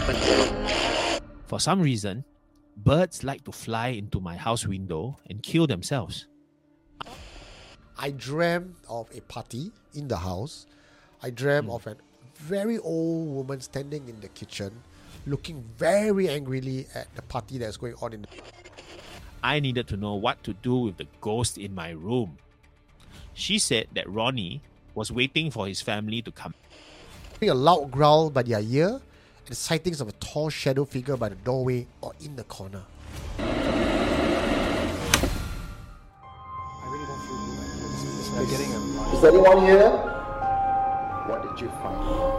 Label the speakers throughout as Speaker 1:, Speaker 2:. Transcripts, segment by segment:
Speaker 1: For some reason, birds like to fly into my house window and kill themselves.
Speaker 2: I dreamt of a party in the house. I dreamt of a very old woman standing in the kitchen, looking very angrily at the party that's going on in the...
Speaker 1: I needed to know what to do with the ghost in my room. She said that Ronnie was waiting for his family to come.
Speaker 2: A loud growl by their ear and sightings of a tall shadow figure by the doorway or in the corner. I really don't feel good.
Speaker 3: Is anyone here? What did you find?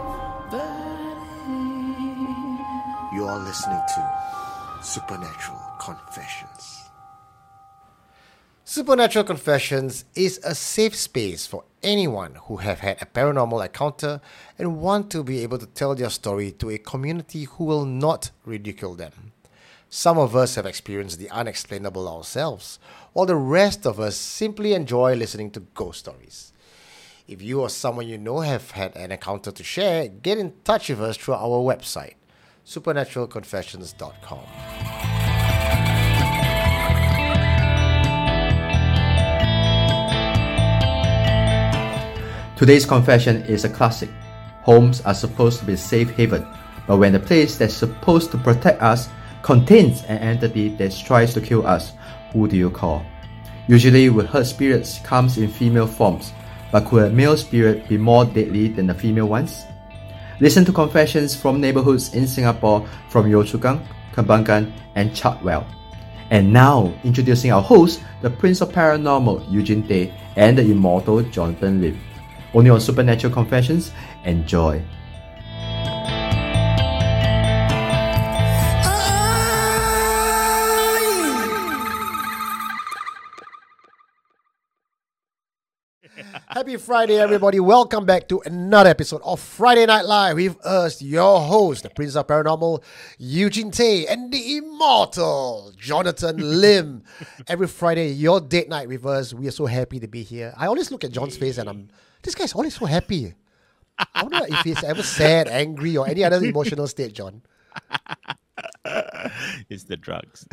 Speaker 3: You are listening to Supernatural Confessions.
Speaker 2: Supernatural Confessions is a safe space for anyone who have had a paranormal encounter and want to be able to tell their story to a community who will not ridicule them. Some of us have experienced the unexplainable ourselves, while the rest of us simply enjoy listening to ghost stories. If you or someone you know have had an encounter to share, get in touch with us through our website, supernaturalconfessions.com.
Speaker 4: Today's confession is a classic. Homes are supposed to be a safe haven, but when the place that's supposed to protect us contains an entity that tries to kill us, who do you call? Usually, we heard spirits comes in female forms, but could a male spirit be more deadly than the female ones? Listen to confessions from neighborhoods in Singapore from Yio Chu Kang, Kembangan, and Chartwell. And now, introducing our host, the Prince of Paranormal, Eugene Tay, and the immortal Jonathan Lim. Only on Supernatural Confessions. Enjoy.
Speaker 2: Happy Friday, everybody. Welcome back to another episode of Friday Night Live with us, your host, the Prince of Paranormal, Eugene Tay, and the immortal Jonathan Lim. Every Friday, your date night with us. We are so happy to be here. I always look at John's face and this guy's always so happy. I wonder if he's ever sad, angry, or any other emotional state, John.
Speaker 1: It's the drugs.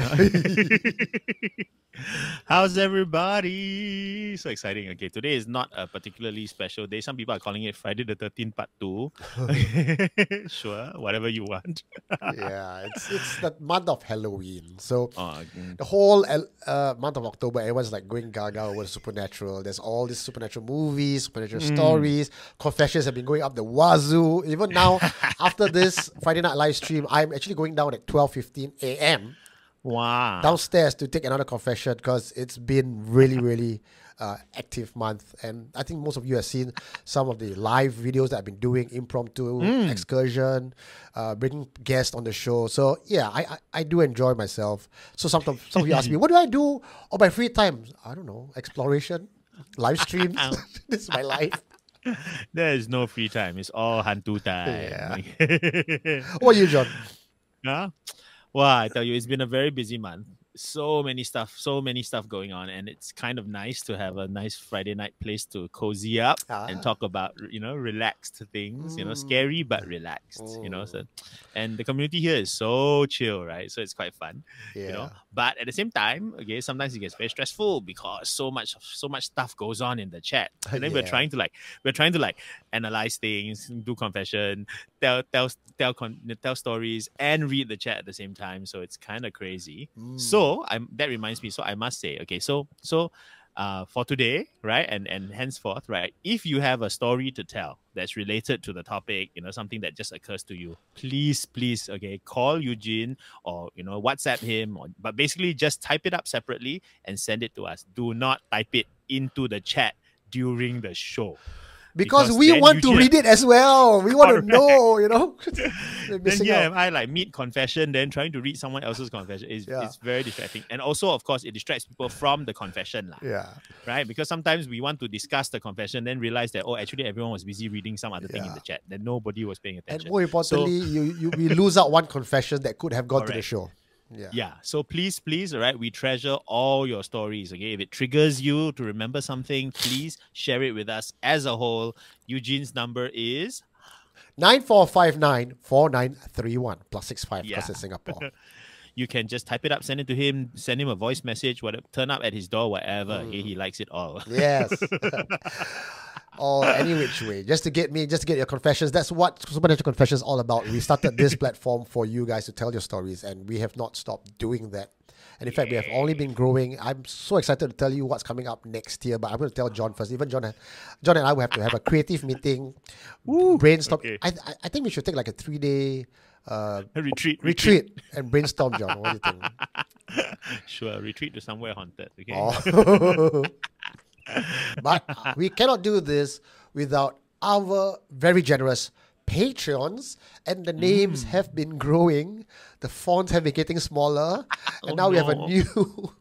Speaker 1: How's everybody? So exciting. Okay, today is not a particularly special day. Some people are calling it Friday the 13th part 2. Sure, whatever you want.
Speaker 2: Yeah, it's the month of Halloween. So the whole month of October, everyone's like going gaga over supernatural. There's all these supernatural movies, supernatural stories. Confessions have been going up the wazoo. Even now, after this Friday night live stream, I'm actually going down at 12:15 a.m.
Speaker 1: Wow.
Speaker 2: downstairs to take another confession because it's been really active month, and I think most of you have seen some of the live videos that I've been doing, impromptu excursion, bringing guests on the show. So yeah, I do enjoy myself. So some of you ask me, what do I do on my free time? I don't know, exploration, live streams. This is my life.
Speaker 1: There is no free time. It's all hantu time.
Speaker 2: Yeah. What are you, John?
Speaker 1: Huh? Well, I tell you, it's been a very busy month. So many stuff going on, and it's kind of nice to have a nice Friday night place to cozy up and talk about, relaxed things, scary but relaxed, so, and the community here is so chill, right? So it's quite fun, but at the same time, okay, sometimes it gets very stressful because so much stuff goes on in the chat, and then we're trying to analyze things, do confession, tell stories, and read the chat at the same time. So it's kind of crazy. So that reminds me. So I must say, okay. So for today, right, and henceforth, right, if you have a story to tell that's related to the topic, something that just occurs to you, please, okay, call Eugene or WhatsApp him, but basically just type it up separately and send it to us. Do not type it into the chat during the show.
Speaker 2: Because we want to read it as well. We want to know,
Speaker 1: Then I like mid confession, then trying to read someone else's confession is it's very distracting. And also, of course, it distracts people from the confession. Right? Because sometimes we want to discuss the confession, then realize that, actually everyone was busy reading some other thing in the chat. Then nobody was paying attention.
Speaker 2: And more importantly, we lose out one confession that could have gone to the show.
Speaker 1: Yeah. So please, all right, we treasure all your stories. Okay, if it triggers you to remember something, please share it with us as a whole. Eugene's number is
Speaker 2: 9459-4931 +65
Speaker 1: Yeah.
Speaker 2: because it's Singapore.
Speaker 1: You can just type it up, send it to him, send him a voice message, whatever, turn up at his door, whatever. Okay, he likes it all.
Speaker 2: Yes. Or any which way, just to get your confessions. That's what Supernatural Confessions is all about. We started this platform for you guys to tell your stories, and we have not stopped doing that. And in fact, we have only been growing. I'm so excited to tell you what's coming up next year, but I'm going to tell John first. Even John and I will have to have a creative meeting, brainstorm.
Speaker 1: Okay.
Speaker 2: I think we should take like a 3-day
Speaker 1: Retreat.
Speaker 2: and brainstorm, John. What do you think?
Speaker 1: Sure, retreat to somewhere haunted. Okay.
Speaker 2: Oh. But we cannot do this without our very generous Patreons, and the names have been growing. The fonts have been getting smaller, and now we have a new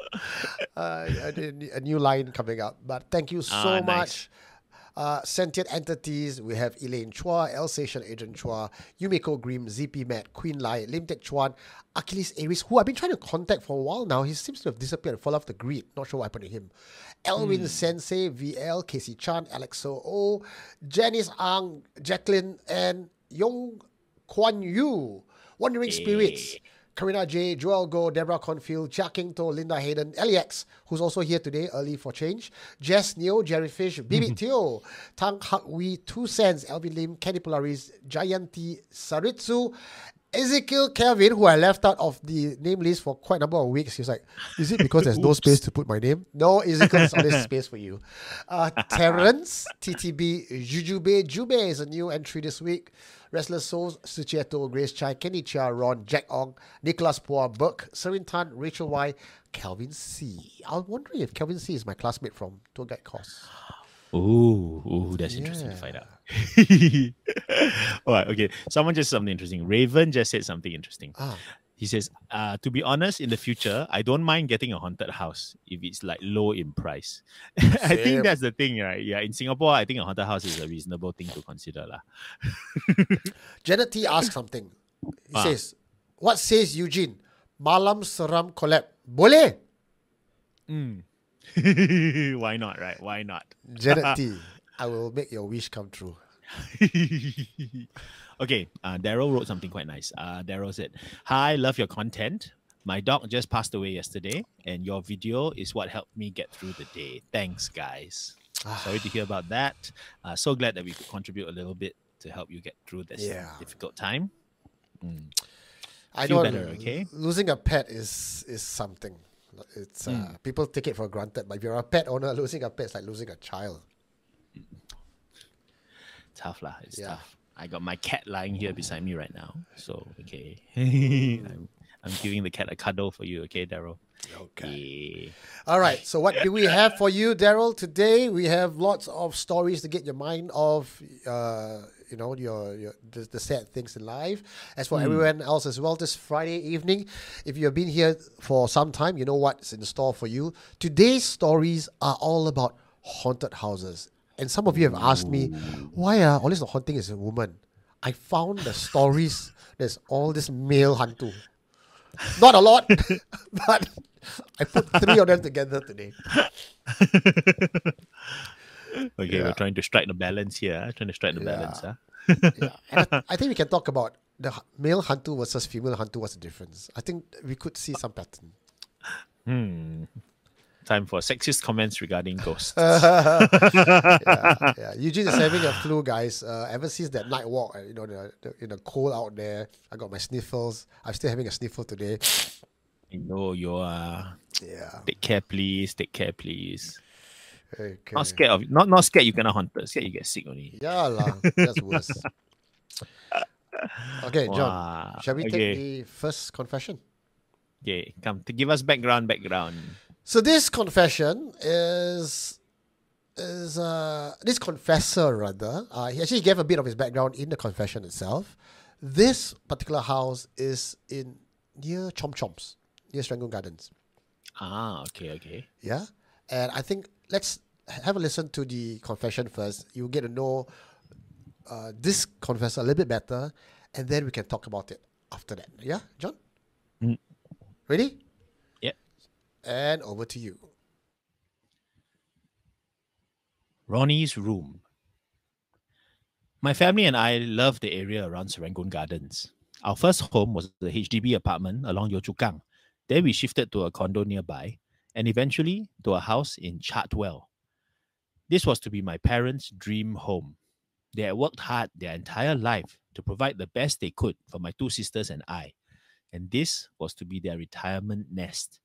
Speaker 2: a new line coming up. But thank you so much. Sentient Entities, we have Elaine Chua, Alsatian Agent Chua, Yumiko Grimm, ZP Matt, Queen Lai, Lim Tek Chuan, Achilles Aries, who I've been trying to contact for a while now. He seems to have disappeared and fall off the grid. Not sure what happened to him. Elwin Sensei, VL, Casey Chan, Alexo O, Janice Ang, Jacqueline, and Yong Kwan Yu, Wandering Spirits, Karina J, Joel Go, Deborah Confield, Chia King To, Linda Hayden, LEX, who's also here today, early for change, Jess Neo, Jerry Fish, Bibi Teo, Tang Hak Wee, 2 Cents, Alvin Lim, Kenny Polaris, Jayanti Saritsu, Ezekiel Kevin, who I left out of the name list for quite a number of weeks. He was like, is it because there's no space to put my name? No, Ezekiel's always space for you. Terrence, TTB, Jujube. Jube is a new entry this week. Restless Souls, Suchieto, Grace Chai, Kenny Chia, Ron, Jack Ong, Nicholas Poa, Burke, Serin Tan, Rachel Y, Calvin C. I was wondering if Calvin C is my classmate from Tour Guide course.
Speaker 1: Ooh, that's interesting to find out. All right, okay. Someone just said something interesting. Raven just said something interesting. He says, to be honest, in the future, I don't mind getting a haunted house if it's like low in price. I think that's the thing, right? Yeah, in Singapore, I think a haunted house is a reasonable thing to consider.
Speaker 2: Janet T asked something. He says, what says Eugene? Malam Seram collab. Boleh?
Speaker 1: Why not, right? Why not?
Speaker 2: Janet T, I will make your wish come true.
Speaker 1: Okay, Daryl wrote something quite nice. Daryl said, hi, love your content. My dog just passed away yesterday, and your video is what helped me get through the day. Thanks, guys. Sorry to hear about that. So glad that we could contribute a little bit to help you get through this difficult time.
Speaker 2: I
Speaker 1: Feel
Speaker 2: know
Speaker 1: better, okay?
Speaker 2: Losing a pet is something. It's people take it for granted, but if you're a pet owner, losing a pet is like losing a child.
Speaker 1: Tough lah. It's tough. I got my cat lying here beside me right now. So, okay. I'm giving the cat a cuddle for you, okay, Daryl?
Speaker 2: Okay. All right. So what do we have for you, Daryl? Today we have lots of stories to get your mind off, the sad things in life. As for everyone else as well, this Friday evening, if you have been here for some time, you know what's in store for you. Today's stories are all about haunted houses. And some of you have asked me, why always the haunting is a woman? I found the stories, there's all this male hantu. Not a lot, but I put 3 of them together today.
Speaker 1: Okay, we're trying to strike the balance here. Balance.
Speaker 2: And I think we can talk about the male hantu versus female hantu. What's the difference? I think we could see some pattern.
Speaker 1: Time for sexist comments regarding ghosts.
Speaker 2: Eugene is having a flu, guys. Ever since that night walk, the cold out there, I got my sniffles. I'm still having a sniffle today.
Speaker 1: I know you are.
Speaker 2: Yeah.
Speaker 1: Take care, please.
Speaker 2: Okay.
Speaker 1: Not scared of not scared you cannot haunt us. Scared you get sick only.
Speaker 2: Yeah lah, that's worse. Okay, John. Shall we take the first confession?
Speaker 1: Okay, come to give us background.
Speaker 2: So this confession is this confessor rather. He actually gave a bit of his background in the confession itself. This particular house is near Chom Choms, near Serangoon Gardens.
Speaker 1: Okay.
Speaker 2: Yeah, and I think let's have a listen to the confession first. You'll get to know this confessor a little bit better, and then we can talk about it after that. Yeah, John? Ready? And over to you.
Speaker 1: Ronnie's room. My family and I love the area around Serangoon Gardens. Our first home was the HDB apartment along Yio Chu Kang. Then we shifted to a condo nearby and eventually to a house in Chartwell. This was to be my parents' dream home. They had worked hard their entire life to provide the best they could for my two sisters and I, and this was to be their retirement nest.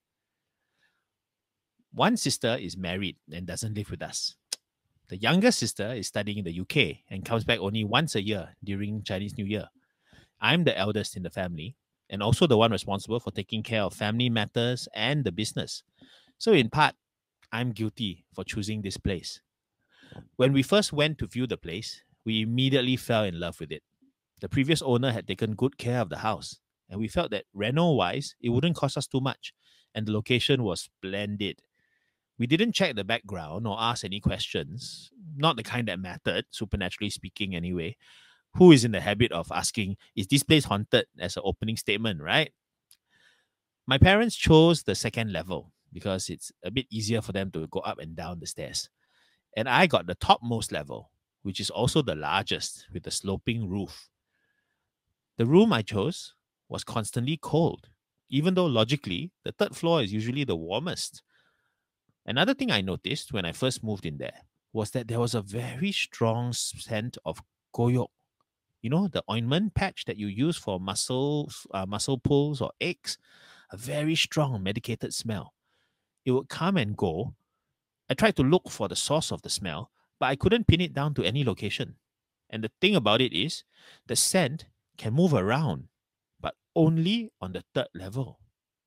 Speaker 1: One sister is married and doesn't live with us. The younger sister is studying in the UK and comes back only once a year during Chinese New Year. I'm the eldest in the family and also the one responsible for taking care of family matters and the business. So, in part, I'm guilty for choosing this place. When we first went to view the place, we immediately fell in love with it. The previous owner had taken good care of the house, and we felt that reno wise, it wouldn't cost us too much, and the location was splendid. We didn't check the background or ask any questions, not the kind that mattered, supernaturally speaking, anyway. Who is in the habit of asking, is this place haunted, as an opening statement, right? My parents chose the second level because it's a bit easier for them to go up and down the stairs. And I got the topmost level, which is also the largest with the sloping roof. The room I chose was constantly cold, even though logically, the third floor is usually the warmest. Another thing I noticed when I first moved in there was that there was a very strong scent of goyok. You know, the ointment patch that you use for muscle pulls or aches, a very strong medicated smell. It would come and go. I tried to look for the source of the smell, but I couldn't pin it down to any location. And the thing about it is, the scent can move around, but only on the third level.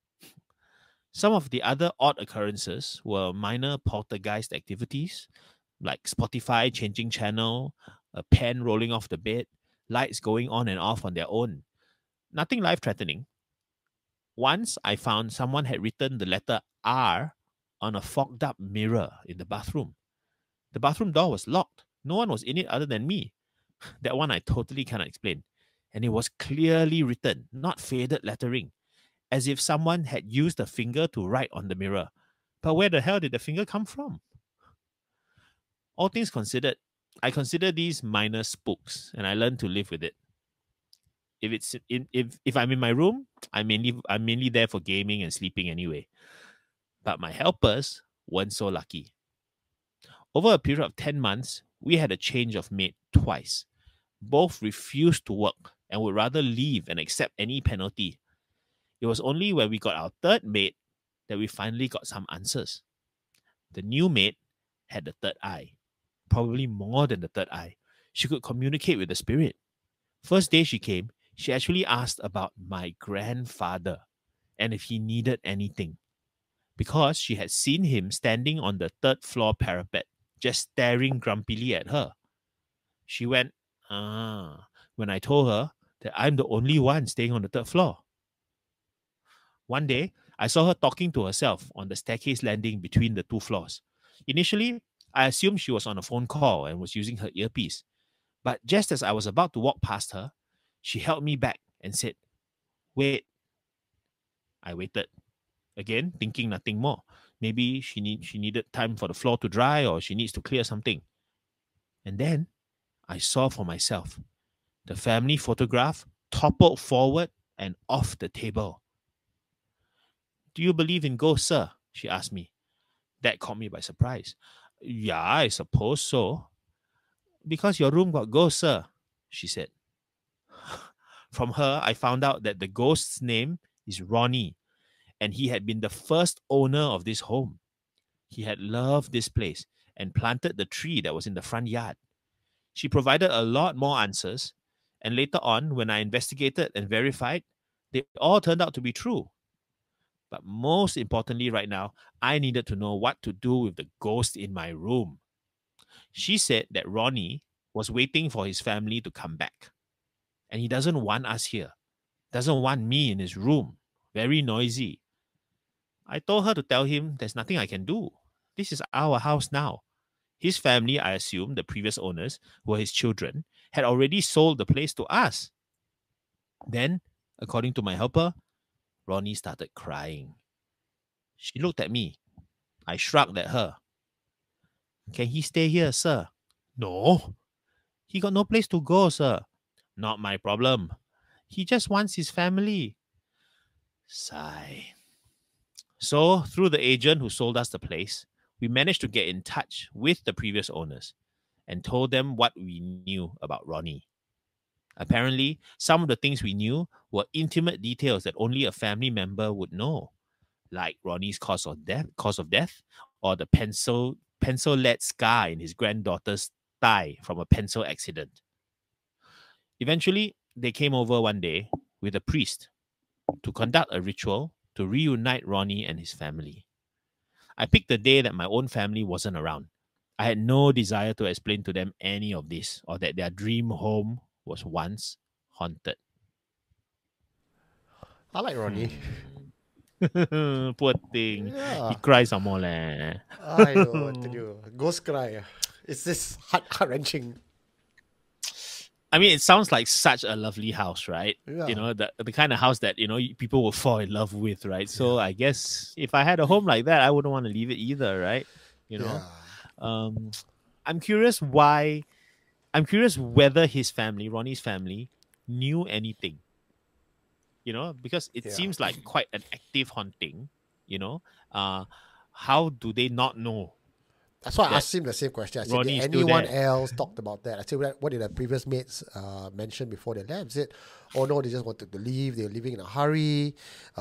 Speaker 1: Some of the other odd occurrences were minor poltergeist activities, like Spotify changing channel, a pen rolling off the bed, lights going on and off on their own. Nothing life threatening. Once I found someone had written the letter R on a fogged up mirror in the bathroom. The bathroom door was locked. No one was in it other than me. That one I totally cannot explain. And it was clearly written, not faded lettering, as if someone had used a finger to write on the mirror. But where the hell did the finger come from? All things considered, I consider these minor spooks, and I learned to live with it. If I'm in my room, I'm mainly there for gaming and sleeping anyway. But my helpers weren't so lucky. Over a period of 10 months, we had a change of maid twice. Both refused to work and would rather leave and accept any penalty. It was only when we got our third maid that we finally got some answers. The new maid had the third eye, probably more than the third eye. She could communicate with the spirit. First day she came, she actually asked about my grandfather and if he needed anything, because she had seen him standing on the third floor parapet, just staring grumpily at her. She went, when I told her that I'm the only one staying on the third floor. One day, I saw her talking to herself on the staircase landing between the two floors. Initially, I assumed she was on a phone call and was using her earpiece. But just as I was about to walk past her, she held me back and said, "Wait." I waited. Again, thinking nothing more. Maybe she needed time for the floor to dry, or she needs to clear something. And then I saw for myself. The family photograph toppled forward and off the table. "Do you believe in ghosts, sir?" she asked me. That caught me by surprise. "Yeah, I suppose so." "Because your room got ghosts, sir," she said. From her, I found out that the ghost's name is Ronnie, and he had been the first owner of this home. He had loved this place and planted the tree that was in the front yard. She provided a lot more answers, and later on, when I investigated and verified, they all turned out to be true. But most importantly, right now, I needed to know what to do with the ghost in my room. She said that Ronnie was waiting for his family to come back. And he doesn't want us here. Doesn't want me in his room. Very noisy. I told her to tell him there's nothing I can do. This is our house now. His family, I assume the previous owners, who were his children, had already sold the place to us. Then, according to my helper, Ronnie started crying. She looked at me. I shrugged at her. "Can he stay here, sir?" "No." He got no place to go, sir. Not my problem. He just wants his family. Sigh. So, through the agent who sold us the place, we managed to get in touch with the previous owners and told them what we knew about Ronnie. Apparently, some of the things we knew were intimate details that only a family member would know, like Ronnie's cause of death, or the pencil-lead scar in his granddaughter's thigh from a pencil accident. Eventually, they came over one day with a priest to conduct a ritual to reunite Ronnie and his family. I picked the day that my own family wasn't around. I had no desire to explain to them any of this or that their dream home was once haunted.
Speaker 2: I like Ronnie.
Speaker 1: Poor thing.
Speaker 2: Yeah.
Speaker 1: He cries some more. Leh.
Speaker 2: I know what to do. Ghost cry. It's this heart-wrenching.
Speaker 1: I mean, it sounds like such a lovely house, right?
Speaker 2: Yeah.
Speaker 1: You know, the kind of house that, you know, people will fall in love with, right? So I guess if I had a home like that, I wouldn't want to leave it either, right? You know?
Speaker 2: Yeah.
Speaker 1: I'm curious whether his family, Ronnie's family, knew anything. You know, because it seems like quite an active haunting, you know. How do they not know?
Speaker 2: That's why I asked him the same question. I said,
Speaker 1: Ronnie
Speaker 2: did
Speaker 1: is still
Speaker 2: anyone
Speaker 1: there?
Speaker 2: else talked about that? I said, what did the previous mates mention before they left? He said, oh no, they just wanted to leave. They were leaving in a hurry.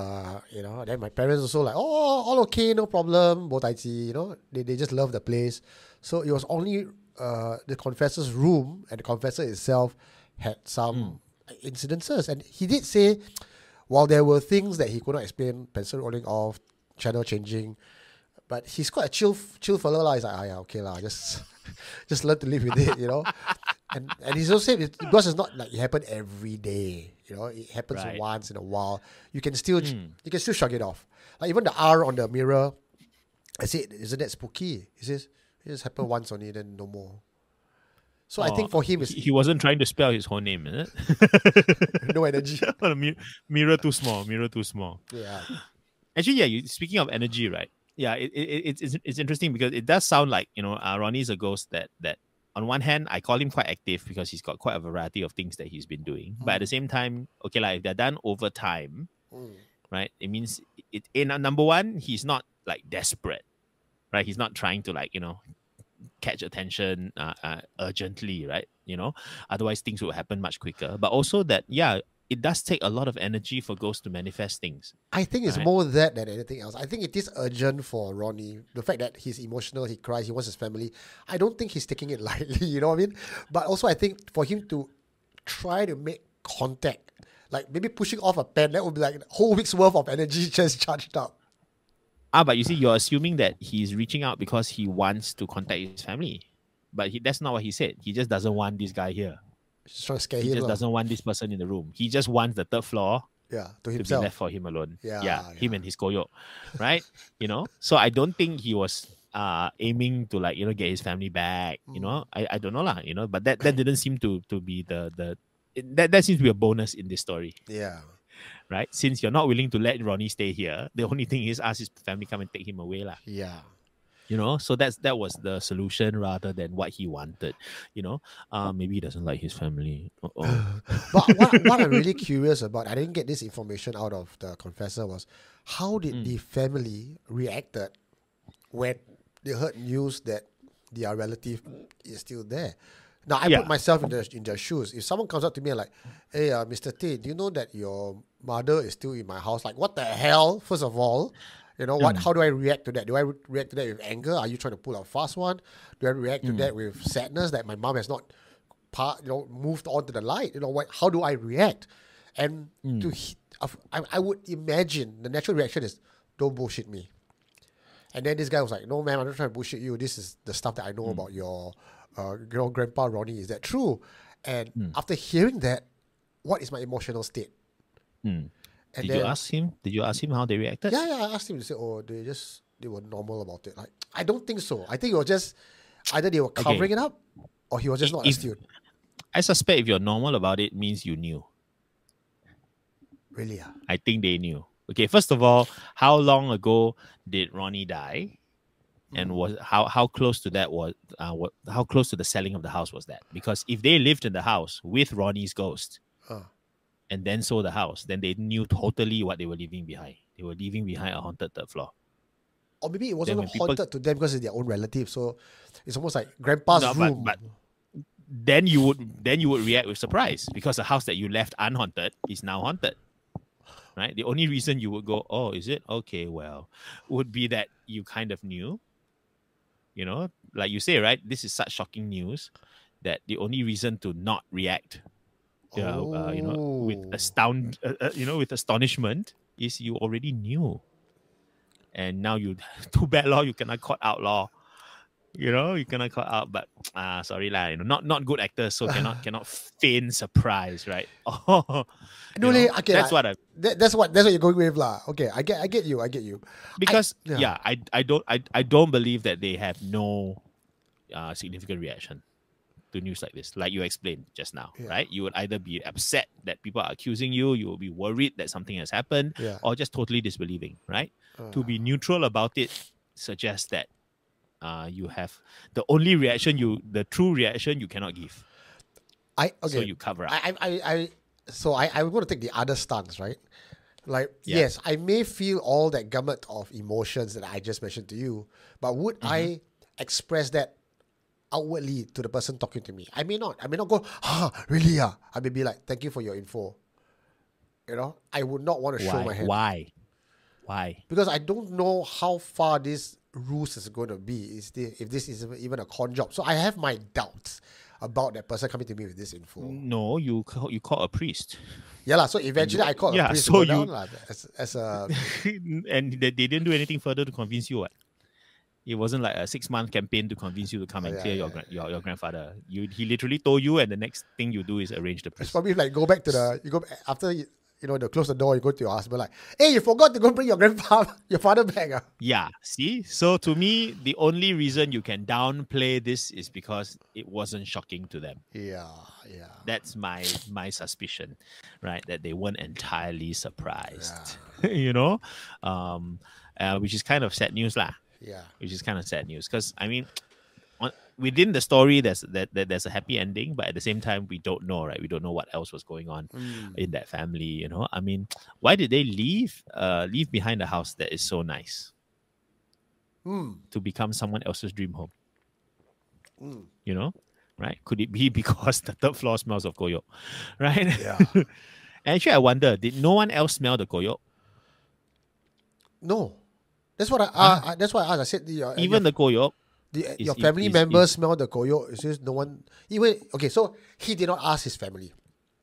Speaker 2: You know, then my parents also like, oh, all okay, no problem. You know, they just love the place. So it was only the confessor's room, and the confessor itself had some incidences. And he did say, while there were things that he could not explain, pencil rolling off, channel changing, but he's quite a chill fellow lah. He's like, yeah, okay lah, just learn to live with it, you know. And he's also said because it's not like it happened every day, you know. It happens once in a while. You can still shrug it off. Like even the R on the mirror, I said, isn't that spooky? He says it just happened once only, then no more. So I think for him,
Speaker 1: he wasn't trying to spell his whole name, is it?
Speaker 2: No energy.
Speaker 1: Mirror too small. Mirror too small.
Speaker 2: Yeah.
Speaker 1: Actually, yeah. Speaking of energy, right? Yeah, it's interesting because it does sound like, you know, Ronnie's a ghost that on one hand I call him quite active because he's got quite a variety of things that he's been doing, but at the same time, okay, like if they're done over time, right? It means number one, he's not like desperate, right? He's not trying to like, you know, catch attention urgently, right? You know, otherwise things will happen much quicker. But also that, yeah, it does take a lot of energy for ghosts to manifest things.
Speaker 2: I think it's more that than anything else. I think it is urgent for Ronnie. The fact that he's emotional, he cries, he wants his family. I don't think he's taking it lightly, you know what I mean? But also I think for him to try to make contact, like maybe pushing off a pen, that would be like a whole week's worth of energy just charged up.
Speaker 1: But you see, you're assuming that he's reaching out because he wants to contact his family. But that's not what he said. He just doesn't want this guy here.
Speaker 2: Just trying to scare him.
Speaker 1: He just doesn't want this person in the room. He just wants the third floor
Speaker 2: to
Speaker 1: be
Speaker 2: himself.
Speaker 1: left for him alone.
Speaker 2: Him
Speaker 1: and his koyok, right? You know? So I don't think he was aiming to like, you know, get his family back. You know? I don't know lah, you know, but that didn't seem to be that seems to be a bonus in this story.
Speaker 2: Yeah.
Speaker 1: Right? Since you're not willing to let Ronnie stay here, the only thing is ask his family come and take him away lah.
Speaker 2: Yeah.
Speaker 1: You know, so that was the solution rather than what he wanted. You know, maybe he doesn't like his family.
Speaker 2: But what I'm really curious about, I didn't get this information out of the confessor, was how did the family reacted when they heard news that their relative is still there? Now, I put myself in their shoes. If someone comes up to me and like, hey, Mr. T, do you know that your mother is still in my house? Like, what the hell, first of all? You know, how do I react to that? Do I react to that with anger? Are you trying to pull a fast one? Do I react to that with sadness that my mom has not moved on to the light? You know, how do I react? And I would imagine the natural reaction is, don't bullshit me. And then this guy was like, no, man, I'm not trying to bullshit you. This is the stuff that I know about your grandpa Ronnie. Is that true? And after hearing that, what is my emotional state?
Speaker 1: And Did you ask him how they reacted?
Speaker 2: Yeah, I asked him to say, oh, they were normal about it. Like, I don't think so. I think it was just either they were covering it up or he was just not astute.
Speaker 1: I suspect if you're normal about it, means you knew.
Speaker 2: Really? Yeah.
Speaker 1: I think they knew. Okay, first of all, how long ago did Ronnie die? And was how close to that was how close to the selling of the house was that? Because if they lived in the house with Ronnie's ghost and then sold the house, then they knew totally what they were leaving behind. They were leaving behind a haunted third floor.
Speaker 2: Or maybe it wasn't
Speaker 1: when people-
Speaker 2: haunted to them because it's their own relative. So it's almost like grandpa's
Speaker 1: No,
Speaker 2: room.
Speaker 1: but then you would react with surprise because the house that you left unhaunted is now haunted. Right? The only reason you would go, oh, is it? Okay, well, would be that you kind of knew. You know, like you say, right? This is such shocking news that the only reason to not react, with with astonishment, is you already knew, and now you too bad law. You cannot caught out law. You cannot caught out. But sorry lah. Not good actors, so cannot feign surprise, right? Oh,
Speaker 2: Okay,
Speaker 1: that's what I.
Speaker 2: That's what you're going with, lah. Okay, I get you.
Speaker 1: Because I don't believe that they have no significant reaction to news like this, like you explained just now, right? You would either be upset that people are accusing you, you will be worried that something has happened, or just totally disbelieving, right? To be neutral about it suggests that you have the only reaction the true reaction you cannot give. So you cover up.
Speaker 2: I'm going to take the other stance, right? Like, yes, I may feel all that gamut of emotions that I just mentioned to you, but would I express that outwardly to the person talking to me? I may not. I may not go, really? I may be like, thank you for your info. I would not want to show my hand.
Speaker 1: Why?
Speaker 2: Because I don't know how far this ruse is going to be. If this is even a con job. So I have my doubts about that person coming to me with this info.
Speaker 1: No, you call a priest.
Speaker 2: Yeah, lah. So eventually I called a priest
Speaker 1: so
Speaker 2: to go down, lah, as a...
Speaker 1: and they didn't do anything further to convince you, what? It wasn't like a 6-month campaign to convince you to come and clear your grandfather. He literally told you, and the next thing you do is arrange the
Speaker 2: It's
Speaker 1: priest.
Speaker 2: probably like go back to after they close the door, you go to your husband like, hey, you forgot to go bring your father back.
Speaker 1: Yeah, see? So to me, the only reason you can downplay this is because it wasn't shocking to them.
Speaker 2: Yeah.
Speaker 1: That's my suspicion, right? That they weren't entirely surprised, which is kind of sad news lah.
Speaker 2: Yeah.
Speaker 1: Which is kind of sad news because, I mean, within the story, there's a happy ending, but at the same time, we don't know, right? We don't know what else was going on in that family, I mean, why did they leave behind a house that is so nice to become someone else's dream home? Right? Could it be because the third floor smells of koyok, right?
Speaker 2: Yeah.
Speaker 1: Actually, I wonder, did no one else smell the koyok?
Speaker 2: No. That's what I that's why I asked. I said
Speaker 1: even the koyok.
Speaker 2: Your family members smell the koyok. It's just no one. Okay, so he did not ask his family.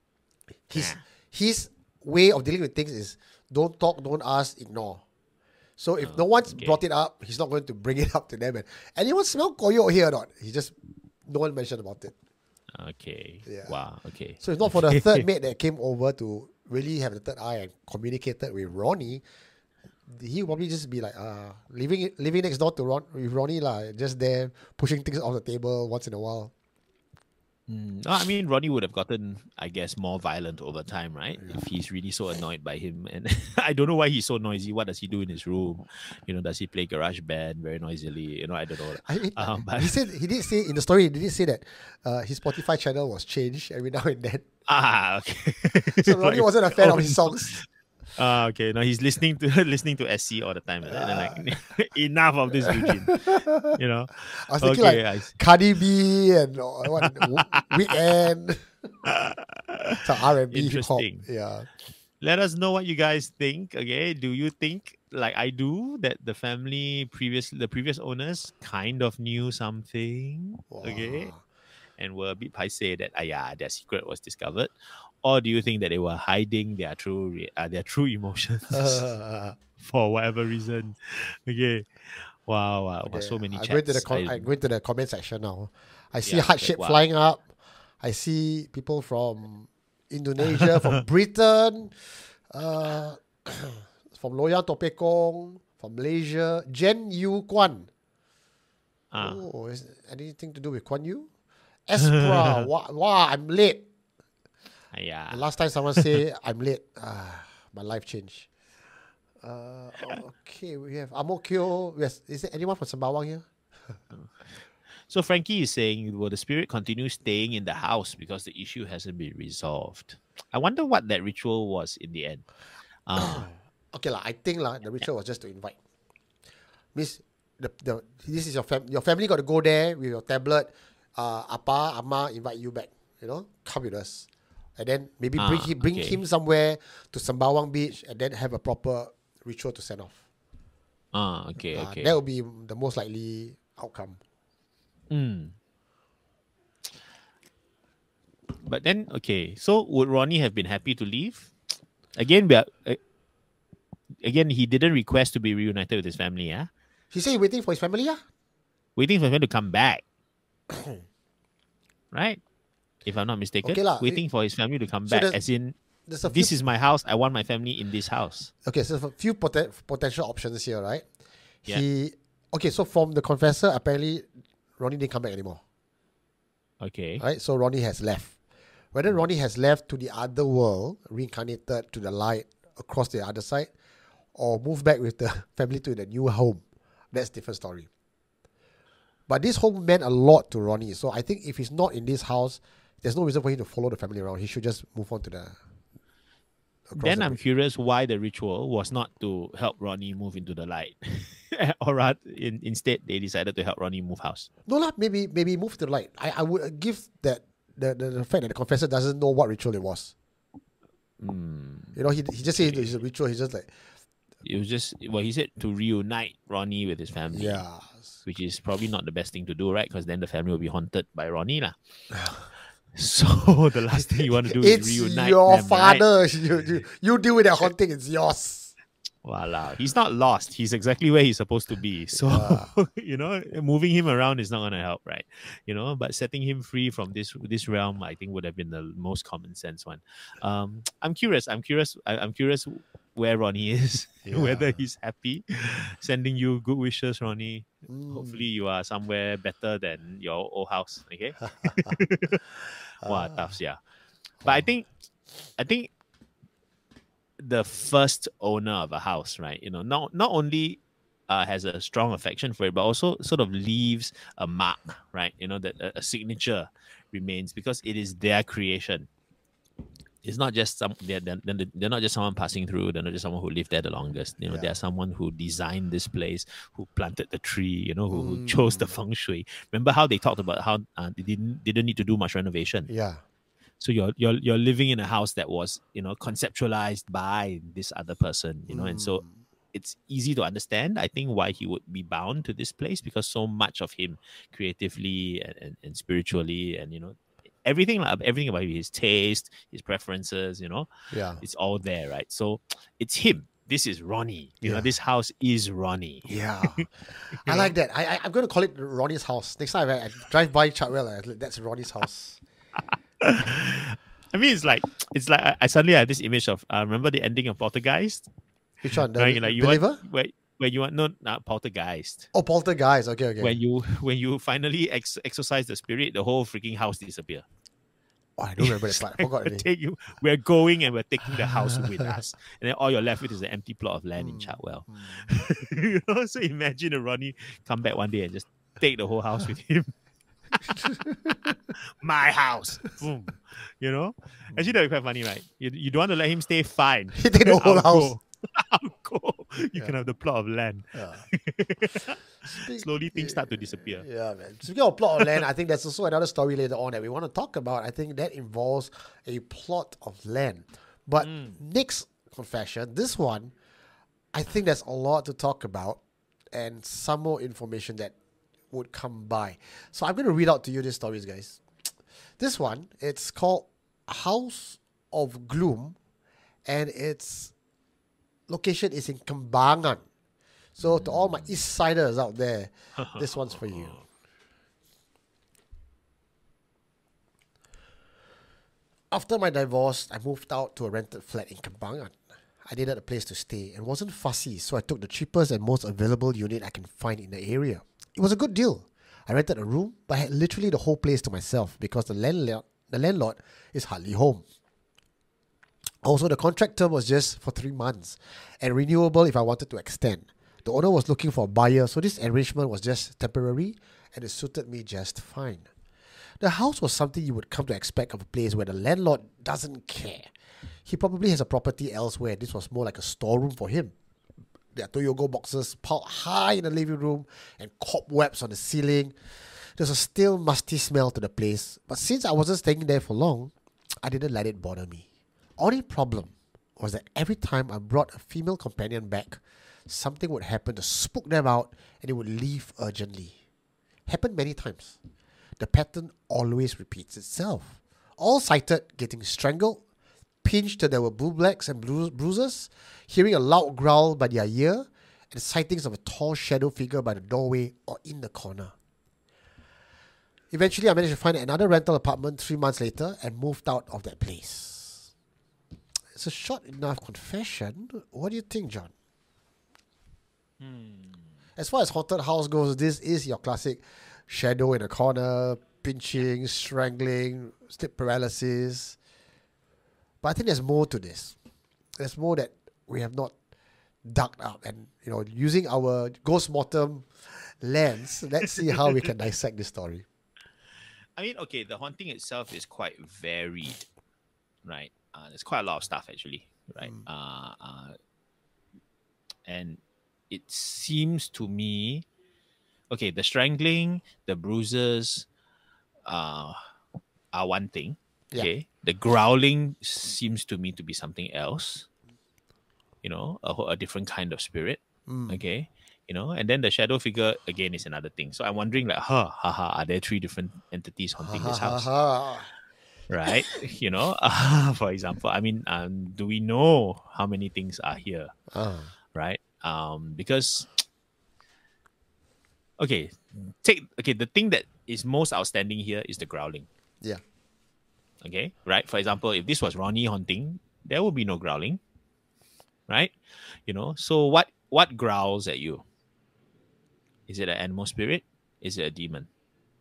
Speaker 2: His way of dealing with things is don't talk, don't ask, ignore. So if no one's brought it up, he's not going to bring it up to them. And anyone smell koyok here or not? No one mentioned about it.
Speaker 1: Okay.
Speaker 2: Yeah.
Speaker 1: Wow. Okay.
Speaker 2: So it's not for the third mate that came over to really have the third eye and communicated with Ronnie. He would probably just be like, living next door to with Ronnie lah, just there pushing things off the table once in a while.
Speaker 1: I mean, Ronnie would have gotten, I guess, more violent over time, right? Yeah. If he's really so annoyed by him, and I don't know why he's so noisy. What does he do in his room? Does he play garage band very noisily? I don't know.
Speaker 2: But he did say in the story. Did he say that his Spotify channel was changed every now and then?
Speaker 1: Okay.
Speaker 2: So Ronnie wasn't a fan of his songs.
Speaker 1: Okay. No, he's listening to SC all the time. And then enough of this, Eugene.
Speaker 2: I was thinking Cardi B and what Weekend. So R&B, hip hop. Yeah.
Speaker 1: Let us know what you guys think. Okay, do you think, like I do, that the previous owners kind of knew something? Wow. Okay, and were a bit paiseh that their secret was discovered, or do you think that they were hiding their true emotions for whatever reason? Okay, wow, okay. So many chats.
Speaker 2: I'm going to the comment section now. I see heart shape flying up. I see people from Indonesia, from Britain, from Loyang Topekong, from Malaysia, Jen Yu Kwan. Is anything to do with Kwan Yu? Espra, wow, I'm late.
Speaker 1: Yeah.
Speaker 2: The last time someone say I'm late, my life changed. Okay, we have Amokyo. Yes, is there anyone from Sembawang here?
Speaker 1: So Frankie is saying, will the spirit continue staying in the house because the issue hasn't been resolved? I wonder what that ritual was in the end.
Speaker 2: Okay, I think the ritual was just to invite. Miss, this is your family got to go there with your tablet. Appa, Amma invite you back. Come with us. And then maybe bring him somewhere to Sembawang Beach and then have a proper ritual to send off.
Speaker 1: Okay.
Speaker 2: That would be the most likely outcome.
Speaker 1: But then, okay, so would Ronnie have been happy to leave? Again, he didn't request to be reunited with his family, yeah?
Speaker 2: He said he's waiting for his family, yeah?
Speaker 1: Waiting for him to come back. Right? If I'm not mistaken.
Speaker 2: Okay,
Speaker 1: waiting for his family to come back. As in, this is my house, I want my family in this house.
Speaker 2: Okay, so a few potential options here, right?
Speaker 1: Yeah.
Speaker 2: So from the confessor, apparently Ronnie didn't come back anymore.
Speaker 1: Okay.
Speaker 2: Right? So Ronnie has left. Whether Ronnie has left to the other world, reincarnated to the light across the other side, or moved back with the family to the new home, that's a different story. But this home meant a lot to Ronnie. So I think if he's not in this house, there's no reason for him to follow the family around. He should just move on to the...
Speaker 1: Then I'm curious why the ritual was not to help Ronnie move into the light. Or rather, instead, they decided to help Ronnie move house.
Speaker 2: No, maybe move to the light. I would give that the fact that the confessor doesn't know what ritual it was. He just said it's a ritual. He's just like...
Speaker 1: It was just... Well, he said to reunite Ronnie with his family.
Speaker 2: Yeah.
Speaker 1: Which is probably not the best thing to do, right? Because then the family will be haunted by Ronnie lah. So the last thing you want to do is reunite
Speaker 2: your
Speaker 1: them,
Speaker 2: father.
Speaker 1: Right?
Speaker 2: You deal with that haunting. It's yours.
Speaker 1: Voila. He's not lost. He's exactly where he's supposed to be. So, moving him around is not going to help, right? But setting him free from this realm, I think would have been the most common sense one. I'm curious where Ronnie is, whether he's happy. Sending you good wishes, Ronnie. Hopefully you are somewhere better than your old house. Okay. Wow, tough, yeah. But I think the first owner of a house, right? Not only has a strong affection for it, but also sort of leaves a mark, right? That a signature remains because it is their creation. It's not just they're not just someone passing through. They're not just someone who lived there the longest. They're someone who designed this place, who planted the tree. Who chose the feng shui. Remember how they talked about how they didn't need to do much renovation.
Speaker 2: Yeah.
Speaker 1: So you're living in a house that was conceptualized by this other person. And so it's easy to understand, I think, why he would be bound to this place because so much of him creatively and spiritually and everything about his taste, his preferences, it's all there, right? So it's him. This is Ronnie. This house is Ronnie.
Speaker 2: Yeah. I like that. I'm going to call it Ronnie's house. Next time I drive by Chartwell, that's Ronnie's house.
Speaker 1: I mean, it's like I suddenly have this image of remember the ending of Poltergeist?
Speaker 2: Which one? The
Speaker 1: Believer? Where you want not Poltergeist.
Speaker 2: Oh, Poltergeist. Okay.
Speaker 1: When you finally exorcise the spirit, the whole freaking house disappear.
Speaker 2: Oh, I don't remember that part. I forgot.
Speaker 1: We're going and we're taking the house with us, and then all you're left with is an empty plot of land in Chartwell. So imagine a Ronnie come back one day and just take the whole house with him. My house. Boom. Actually that would be quite funny, right? You don't want to let him stay, fine.
Speaker 2: He take the whole house.
Speaker 1: I'll go. You can have the plot of land. Slowly things start to disappear.
Speaker 2: Yeah, man. Speaking of plot of land, I think there's also another story later on that we want to talk about. I think that involves a plot of land. But next confession, this one, I think there's a lot to talk about and some more information that would come by. So I'm going to read out to you these stories, guys. This one, it's called House of Gloom, and its location is in Kembangan. So to all my East Siders out there, this one's for you. After my divorce, I moved out to a rented flat in Kembangan. I needed a place to stay and wasn't fussy, so I took the cheapest and most available unit I can find in the area. It was a good deal. I rented a room, but I had literally the whole place to myself because the landlord is hardly home. Also, the contract term was just for 3 months and renewable if I wanted to extend. The owner was looking for a buyer, so this arrangement was just temporary and it suited me just fine. The house was something you would come to expect of a place where the landlord doesn't care. He probably has a property elsewhere. This was more like a storeroom for him. There are Toyogo boxes piled high in the living room and cobwebs on the ceiling. There's a still musty smell to the place, but since I wasn't staying there for long, I didn't let it bother me. Only problem was that every time I brought a female companion back, something would happen to spook them out and they would leave urgently. Happened many times. The pattern always repeats itself. All cited getting strangled, pinched till there were blue blacks and bruises, hearing a loud growl by their ear, and sightings of a tall shadow figure by the doorway or in the corner. Eventually, I managed to find another rental apartment 3 months later and moved out of that place. It's a short enough confession. What do you think, John? As far as haunted house goes, this is your classic shadow in a corner, pinching, strangling, sleep paralysis. But I think there's more to this. There's more that we have not dug up. And, using our ghost-mortem lens, let's see how we can dissect this story.
Speaker 1: I mean, okay, the haunting itself is quite varied, right? There's quite a lot of stuff, actually, right? And it seems to me, okay, the strangling, the bruises are one thing. Okay, the growling seems to me to be something else. A different kind of spirit. Okay, and then the shadow figure again is another thing. So I'm wondering, like, are there 3 different entities haunting this house? Right? For example, I mean, do we know how many things are here? Right? Because the thing that is most outstanding here is the growling.
Speaker 2: Yeah.
Speaker 1: Okay, right? For example, if this was Ronnie haunting, there would be no growling, right? So what growls at you? Is it an animal spirit? Is it a demon?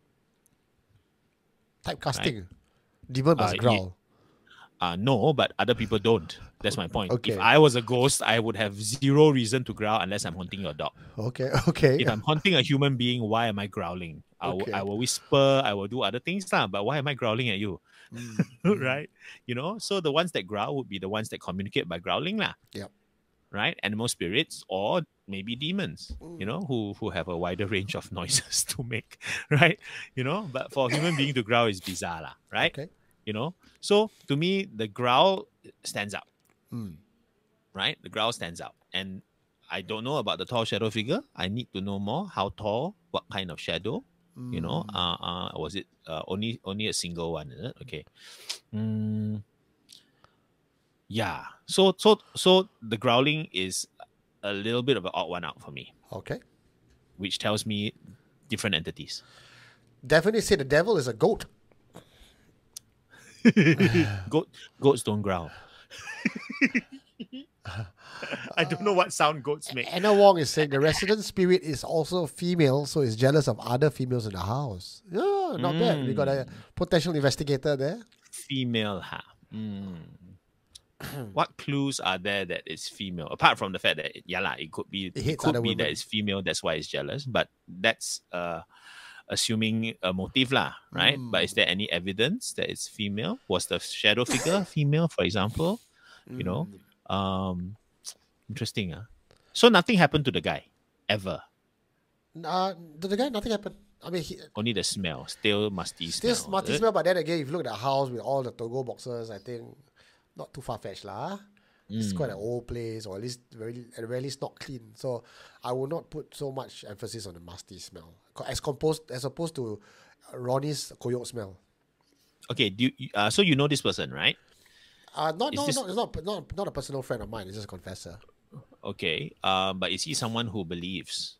Speaker 2: Typecasting.
Speaker 1: Right?
Speaker 2: Demon must growl.
Speaker 1: No, but other people don't. That's my point.
Speaker 2: Okay.
Speaker 1: If I was a ghost, I would have zero reason to growl unless I'm haunting your dog.
Speaker 2: Okay.
Speaker 1: If I'm haunting a human being, why am I growling? I will whisper, I will do other things, but why am I growling at you? Right? So the ones that growl would be the ones that communicate by growling.
Speaker 2: Yep.
Speaker 1: Right? Animal spirits or maybe demons, who have a wider range of noises to make, right? But for a human being to growl is bizarre, right?
Speaker 2: Okay.
Speaker 1: So to me, the growl stands out, right? The growl stands out. And I don't know about the tall shadow figure. I need to know more. How tall? What kind of shadow? Was it only a single one? Is it? Okay. Yeah. So the growling is a little bit of an odd one out for me.
Speaker 2: Okay.
Speaker 1: Which tells me different entities.
Speaker 2: Definitely say the devil is a goat.
Speaker 1: Goats don't growl. I don't know what sound goats make.
Speaker 2: Anna Wong is saying the resident spirit is also female, so is jealous of other females in the house. Yeah, not bad. We got a potential investigator there.
Speaker 1: Female, what clues are there that it's female? Apart from the fact that it could be that it's female, that's why it's jealous. But that's assuming a motive, right? But is there any evidence that it's female? Was the shadow figure female, for example? Interesting. So nothing happened to the guy ever.
Speaker 2: To the guy, nothing happened. I mean,
Speaker 1: only the smell, still musty smell.
Speaker 2: Still musty smell, but then again, if you look at the house with all the Togo boxes, I think not too far-fetched lah. It's quite an old place, or at least at the very least not clean. So I will not put so much emphasis on the musty smell as opposed to Ronnie's coyote smell.
Speaker 1: Okay, so you know this person, right?
Speaker 2: It's not a personal friend of mine. It's just a confessor.
Speaker 1: Okay, but is he someone who believes?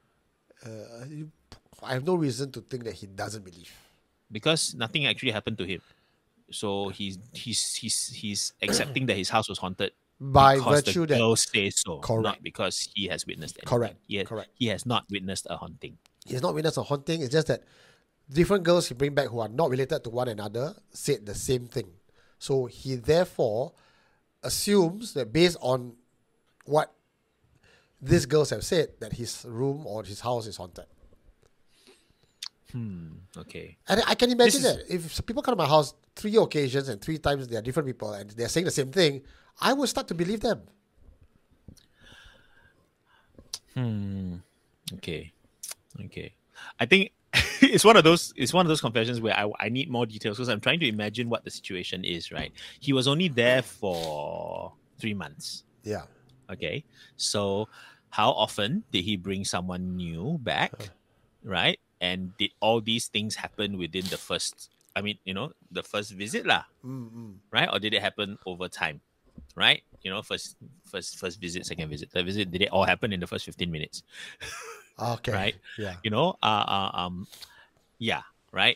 Speaker 2: I have no reason to think that he doesn't believe.
Speaker 1: Because nothing actually happened to him. So he's accepting that his house was haunted
Speaker 2: by
Speaker 1: because
Speaker 2: virtue
Speaker 1: the
Speaker 2: that
Speaker 1: girls say so,
Speaker 2: correct.
Speaker 1: Not because he has witnessed anything.
Speaker 2: Correct.
Speaker 1: He has not witnessed a haunting.
Speaker 2: He has not witnessed a haunting. It's just that different girls he bring back who are not related to one another said the same thing. So he therefore assumes that based on what these girls have said, that his room or his house is haunted.
Speaker 1: Okay.
Speaker 2: And I can imagine that if people come to my house 3 occasions and 3 times they are different people and they're saying the same thing, I will start to believe them.
Speaker 1: Okay. I think it's one of those confessions where I need more details because I'm trying to imagine what the situation is, right? He was only there for 3 months.
Speaker 2: Yeah.
Speaker 1: Okay. So how often did he bring someone new back? Right? And did all these things happen within the first visit lah? Right? Or did it happen over time? Right? First visit, second visit, third visit, did it all happen in the first 15 minutes?
Speaker 2: Okay.
Speaker 1: Right?
Speaker 2: Yeah.
Speaker 1: Yeah. Right?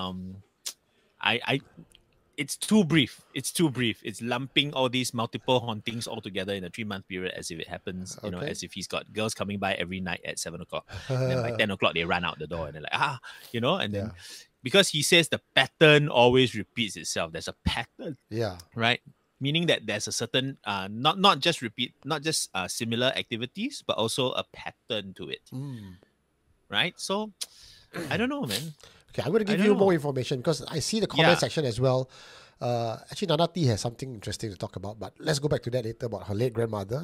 Speaker 1: It's too brief. It's lumping all these multiple hauntings all together in a 3-month period as if it happens, as if he's got girls coming by every night at 7 o'clock. And then by 10 o'clock, they run out the door and they're like, and then because he says the pattern always repeats itself. There's a pattern.
Speaker 2: Yeah.
Speaker 1: Right? Meaning that there's a certain, not just similar activities, but also a pattern to it. Right? So, I don't know, man.
Speaker 2: Okay, I'm going to give you more information because I see the comment section as well. Actually, Nana T has something interesting to talk about, but let's go back to that later about her late grandmother.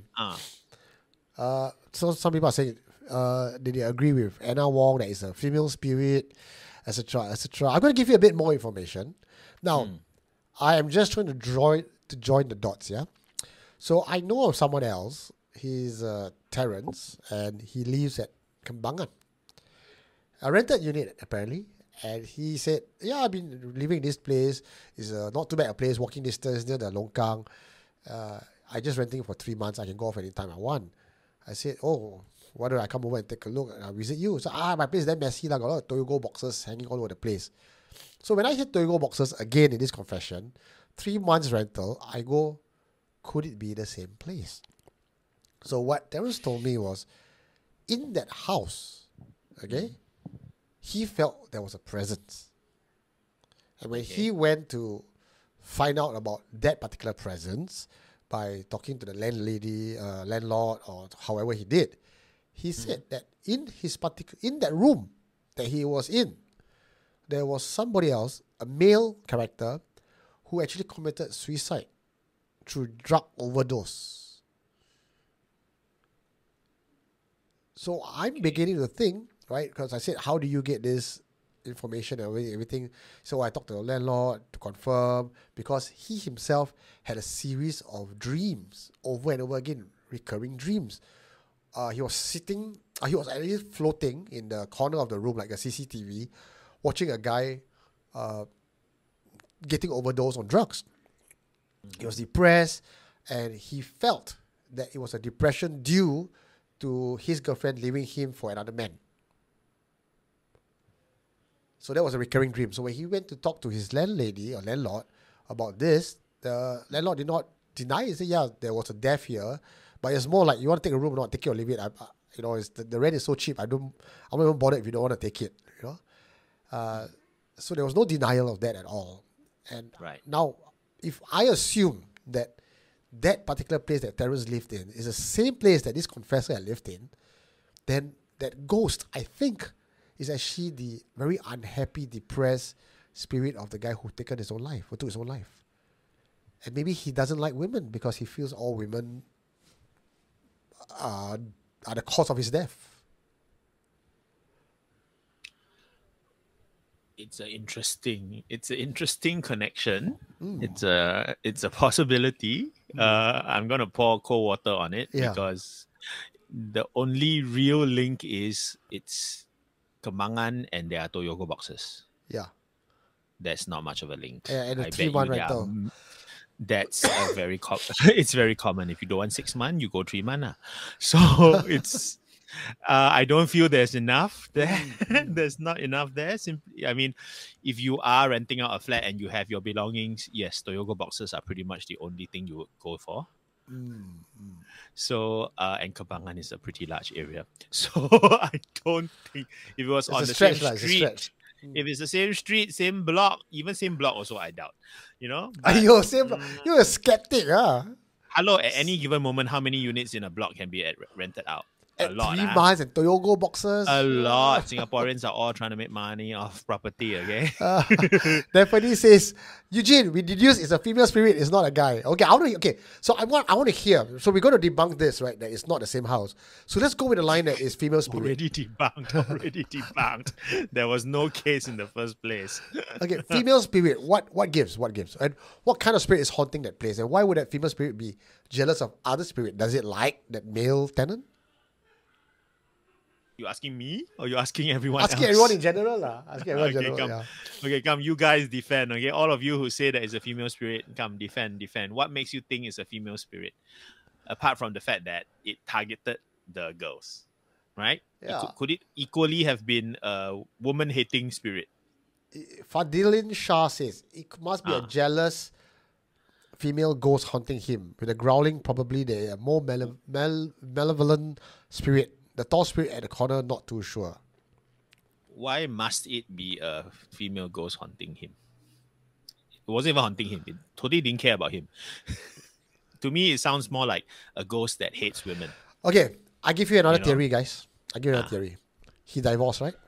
Speaker 2: So some people are saying, did they agree with Anna Wong that it's a female spirit, etc., etc. I'm going to give you a bit more information. Now, I am just trying to join the dots, yeah? So I know of someone else. He's Terrence, and he lives at Kembangan. A rented unit, apparently. And he said, I've been living in this place. It's not too bad a place, walking distance near the Longkang. I just renting for 3 months. I can go off anytime I want. I said, why don't I come over and take a look and I'll visit you? So, my place is that messy. Got a lot of Toyogo boxes hanging all over the place. So when I hear Toyogo boxes again in this confession, 3 months rental, I go, could it be the same place? So what Terrence told me was, in that house, okay, he felt there was a presence. And when he went to find out about that particular presence by talking to the landlord, or however he did, he said that in that room that he was in, there was somebody else, a male character, who actually committed suicide through drug overdose. So I'm beginning to think, right? Because I said, how do you get this information and everything? So I talked to the landlord to confirm, because he himself had a series of dreams over and over again, recurring dreams. He was actually floating in the corner of the room like a CCTV, watching a guy getting overdosed on drugs. He was depressed, and he felt that it was a depression due to his girlfriend leaving him for another man. So that was a recurring dream. So when he went to talk to his landlady or landlord about this, the landlord did not deny it. He said, there was a death here, but it's more like, you want to take a room or not, take it or leave it. The rent is so cheap, I'm not even bothered if you don't want to take it. So there was no denial of that at all. And now, if I assume that that particular place that Terrence lived in is the same place that this confessor had lived in, then that ghost, I think, is actually the very unhappy, depressed spirit of the guy who took his own life. And maybe he doesn't like women because he feels all women are the cause of his death.
Speaker 1: It's an interesting connection. It's a possibility. I'm gonna pour cold water on it because the only real link is it's Kembangan and there are Toyogo boxes.
Speaker 2: Yeah,
Speaker 1: that's not much of a link.
Speaker 2: And a 3-month rental.
Speaker 1: That's it's very common. If you don't want 6 months, you go 3 months. So it's. I don't feel there's enough there. There's not enough there. Simply, I mean, if you are renting out a flat and you have your belongings, yes, Toyogo boxes are pretty much the only thing you would go for. So, and Kembangan is a pretty large area. So I don't think if it was on the same street, If it's the same street, same block, even same block also, I doubt.
Speaker 2: You're a skeptic, huh?
Speaker 1: Hello, at any given moment, how many units in a block can be rented out? A
Speaker 2: At
Speaker 1: lot.
Speaker 2: 3 months and Toyogo boxes.
Speaker 1: A lot. Singaporeans are all trying to make money off property, okay?
Speaker 2: Daphne says, Eugene, we deduce it's a female spirit, it's not a guy. Okay, so I want to hear. So we're going to debunk this, right? That it's not the same house. So let's go with the line that it's female spirit.
Speaker 1: Already debunked. There was no case in the first place.
Speaker 2: Okay, female spirit, what gives? And what kind of spirit is haunting that place? And why would that female spirit be jealous of other spirit? Does it like that male tenant?
Speaker 1: You asking me or you asking everyone
Speaker 2: Asking
Speaker 1: else?
Speaker 2: everyone in general. Asking everyone in general,
Speaker 1: come. Okay, come. You guys defend, okay? All of you who say that it's a female spirit, come, defend. What makes you think it's a female spirit? Apart from the fact that it targeted the girls, right?
Speaker 2: Yeah.
Speaker 1: Could it equally have been a woman-hating spirit?
Speaker 2: Fadilin Shah says, it must be a jealous female ghost haunting him. With a growling, probably the more malevolent spirit. The tall spirit at the corner, not too sure.
Speaker 1: Why must it be a female ghost haunting him? It wasn't even haunting him. It totally didn't care about him. To me, it sounds more like a ghost that hates women.
Speaker 2: Okay, I give you another theory, guys. I give you another theory. He divorced, right?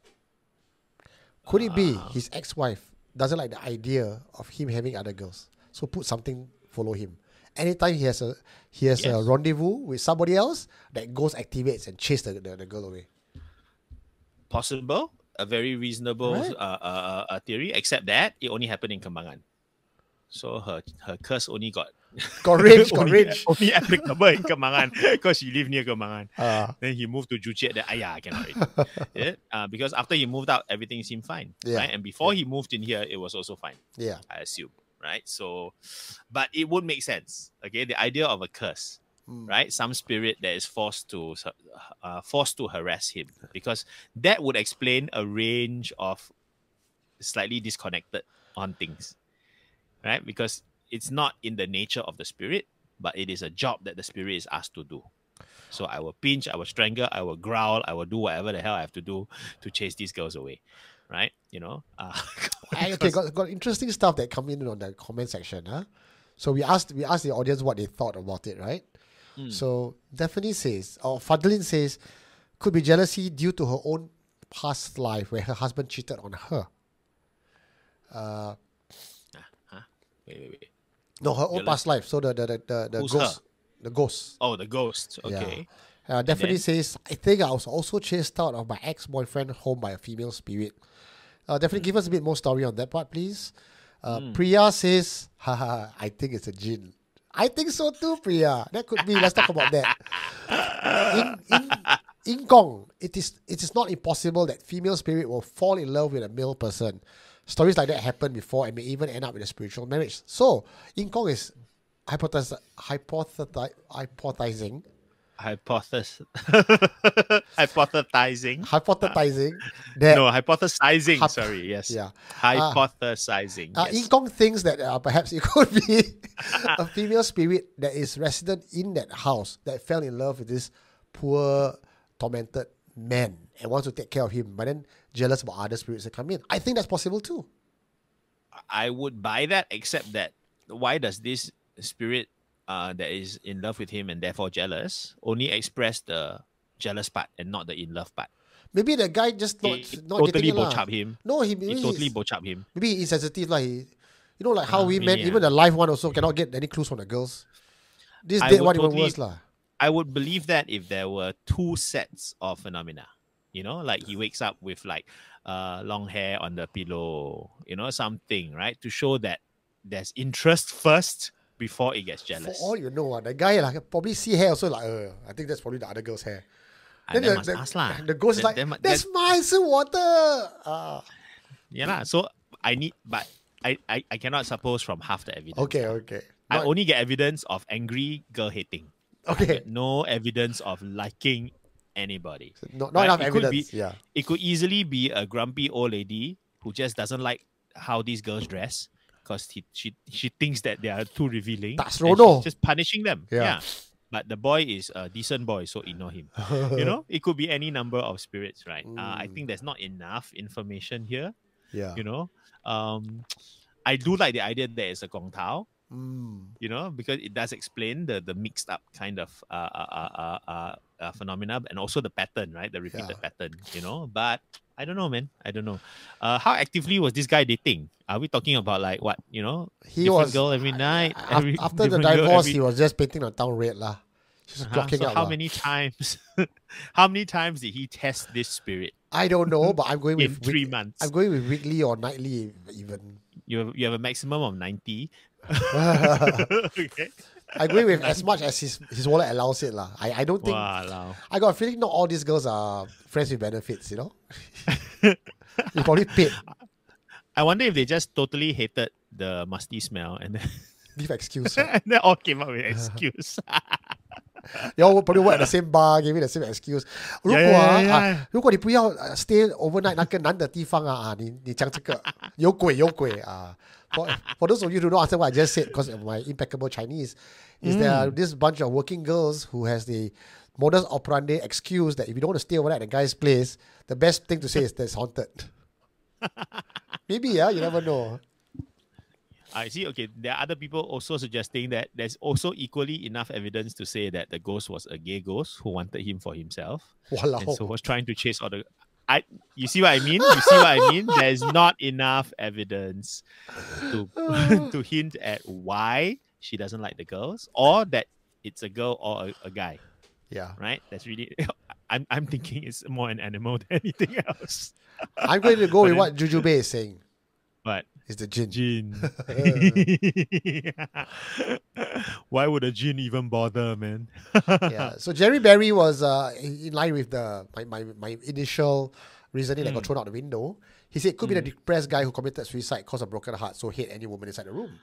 Speaker 2: Could it be his ex-wife doesn't like the idea of him having other girls? So put something, follow him. Anytime he has a rendezvous with somebody else, that ghost activates and chases the girl away.
Speaker 1: Possible, a very reasonable theory, except that it only happened in Kembangan. So her curse only got
Speaker 2: range.
Speaker 1: Only applicable in Kembangan because she lived near Kembangan. Then he moved to Joo Chiat. Then I cannot read. Because after he moved out, everything seemed fine.
Speaker 2: Yeah.
Speaker 1: Right? And before he moved in here, it was also fine.
Speaker 2: Yeah.
Speaker 1: I assume. Right? So, but it would make sense. Okay, the idea of a curse, right? Some spirit that is forced to harass him, because that would explain a range of slightly disconnected hauntings, right? Because it's not in the nature of the spirit, but it is a job that the spirit is asked to do. So I will pinch, I will strangle, I will growl, I will do whatever the hell I have to do to chase these girls away. Right,
Speaker 2: Okay, got interesting stuff that come in on the comment section, huh? So we asked the audience what they thought about it, right? So Daphne says, or Fadlin says, could be jealousy due to her own past life where her husband cheated on her.
Speaker 1: Wait.
Speaker 2: No, her own past life. So the
Speaker 1: Who's
Speaker 2: ghost,
Speaker 1: her?
Speaker 2: the ghost.
Speaker 1: Oh, the ghost. Okay.
Speaker 2: Daphne says, I think I was also chased out of my ex-boyfriend home by a female spirit. Definitely give us a bit more story on that part, please. Priya says, haha, I think it's a jinn. I think so too, Priya. That could be. Let's talk about that. In Kong, it is not impossible that female spirit will fall in love with a male person. Stories like that happen before and may even end up with a spiritual marriage. So, In Kong is hypothesizing
Speaker 1: Hypothesizing.
Speaker 2: That
Speaker 1: Hypothesizing. Sorry, yes.
Speaker 2: Yeah.
Speaker 1: Hypothesizing. Yes.
Speaker 2: In Kong thinks that perhaps it could be a female spirit that is resident in that house that fell in love with this poor, tormented man and wants to take care of him, but then jealous about other spirits that come in. I think that's possible too.
Speaker 1: I would buy that, except that why does this spirit that is in love with him and therefore jealous only express the jealous part and not the in love part?
Speaker 2: Maybe the guy just not
Speaker 1: totally
Speaker 2: getting it
Speaker 1: bochap him.
Speaker 2: No, he
Speaker 1: totally bochap him.
Speaker 2: Maybe he's insensitive, like like how we men, even the live one also cannot get any clues from the girls. This dead one even worse lah.
Speaker 1: I would believe that if there were two sets of phenomena, like he wakes up with like long hair on the pillow, something, right, to show that there's interest first before it gets jealous.
Speaker 2: For all you know, the guy probably see hair also like, I think that's probably the other girl's hair.
Speaker 1: Then
Speaker 2: the ghost is like, that's my water.
Speaker 1: Yeah, so I cannot suppose from half the evidence.
Speaker 2: Okay.
Speaker 1: I only get evidence of angry girl hating.
Speaker 2: Okay.
Speaker 1: No evidence of liking anybody.
Speaker 2: Not enough evidence.
Speaker 1: It could easily be a grumpy old lady who just doesn't like how these girls dress because she thinks that they are too revealing.
Speaker 2: That's Rono.
Speaker 1: She's just punishing them. Yeah. but the boy is a decent boy, so ignore him. It could be any number of spirits, right? I think there's not enough information here.
Speaker 2: Yeah.
Speaker 1: I do like the idea that it's a Gong Tao.
Speaker 2: Mm.
Speaker 1: Because it does explain the mixed up kind of phenomena, and also the pattern, right? The repeated pattern, But I don't know, man. I don't know. How actively was this guy dating? Are we talking about like what?
Speaker 2: He
Speaker 1: different
Speaker 2: was
Speaker 1: girl every night.
Speaker 2: After the divorce, he was just painting the town red lah. Just clocking
Speaker 1: so
Speaker 2: out.
Speaker 1: How many times? How many times did he test this spirit?
Speaker 2: I don't know, but I'm going
Speaker 1: in
Speaker 2: with
Speaker 1: 3 months.
Speaker 2: I'm going with weekly or nightly even.
Speaker 1: You have a maximum of 90. Okay.
Speaker 2: I agree with as much as his wallet allows it lah. I don't think.
Speaker 1: Wow.
Speaker 2: I got a feeling not all these girls are friends with benefits. They probably paid.
Speaker 1: I wonder if they just totally hated the musty smell and then
Speaker 2: Give excuse.
Speaker 1: and then all came up with an excuse.
Speaker 2: You all probably work at the same bar, give me the same excuse. 如果你不要 stay overnight 那个难的地方你讲这个有鬼For those of you who don't understand what I just said, because of my impeccable Chinese, is there are this bunch of working girls who has the modus operandi excuse that if you don't want to stay overnight at a guy's place, the best thing to say is that it's haunted. Maybe, you never know.
Speaker 1: I see. Okay, there are other people also suggesting that there's also equally enough evidence to say that the ghost was a gay ghost who wanted him for himself.
Speaker 2: Walao.
Speaker 1: And so was trying to chase all the... You see what I mean? You see what I mean? There's not enough evidence to hint at why she doesn't like the girls, or that it's a girl or a guy.
Speaker 2: Yeah.
Speaker 1: Right? That's really... I'm thinking it's more an animal than anything else.
Speaker 2: I'm going to go with what Jujube is saying.
Speaker 1: But
Speaker 2: it's the jinn.
Speaker 1: Why would a jinn even bother, man?
Speaker 2: Yeah. So Jerry Berry was in line with my initial reasoning that got thrown out the window. He said it could be the depressed guy who committed suicide because of broken heart, so hate any woman inside the room.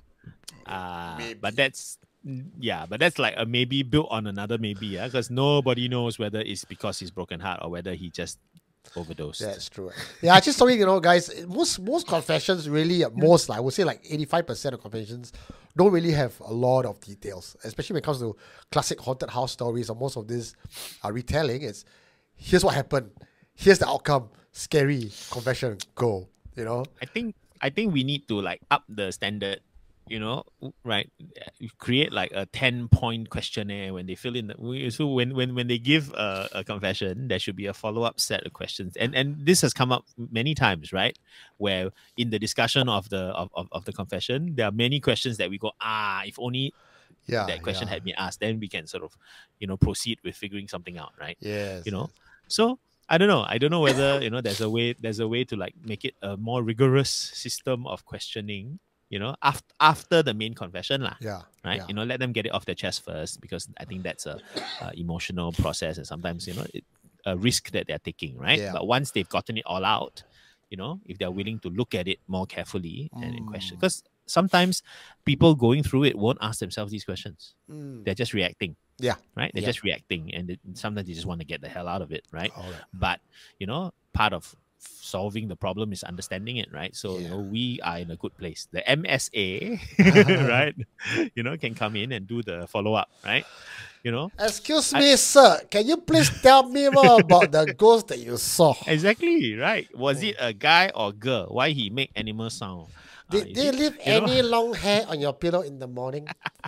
Speaker 1: But that's like a maybe built on another maybe, because nobody knows whether it's because he's broken heart or whether he just overdosed.
Speaker 2: That's true. Yeah, I just told you, guys, most confessions really, I would say like 85% of confessions don't really have a lot of details, especially when it comes to classic haunted house stories, or most of this retelling. It's here's what happened, here's the outcome, scary confession, go.
Speaker 1: I think we need to like up the standard. Right? Create like a 10-point questionnaire when they fill in. So when they give a confession, there should be a follow-up set of questions. And this has come up many times, right? Where in the discussion of the confession, there are many questions that we go, if only that question had been asked, then we can sort of, proceed with figuring something out, right?
Speaker 2: Yes.
Speaker 1: So I don't know whether there's a way to like make it a more rigorous system of questioning. After the main confession lah.
Speaker 2: Yeah.
Speaker 1: Right.
Speaker 2: Yeah.
Speaker 1: Let them get it off their chest first, because I think that's a emotional process, and sometimes a risk that they're taking, right?
Speaker 2: Yeah.
Speaker 1: But once they've gotten it all out, if they're willing to look at it more carefully and in question, because sometimes people going through it won't ask themselves these questions. They're just reacting.
Speaker 2: Yeah.
Speaker 1: Right. They're just reacting, and sometimes they just want to get the hell out of it, right?
Speaker 2: All right.
Speaker 1: But part of solving the problem is understanding it, right? So we are in a good place. The MSA, right? Can come in and do the follow-up, right?
Speaker 2: Excuse me, sir. Can you please tell me more about the ghost that you saw?
Speaker 1: Exactly, right. Was it a guy or girl? Why he make animal sound?
Speaker 2: Did they leave any long hair on your pillow in the morning?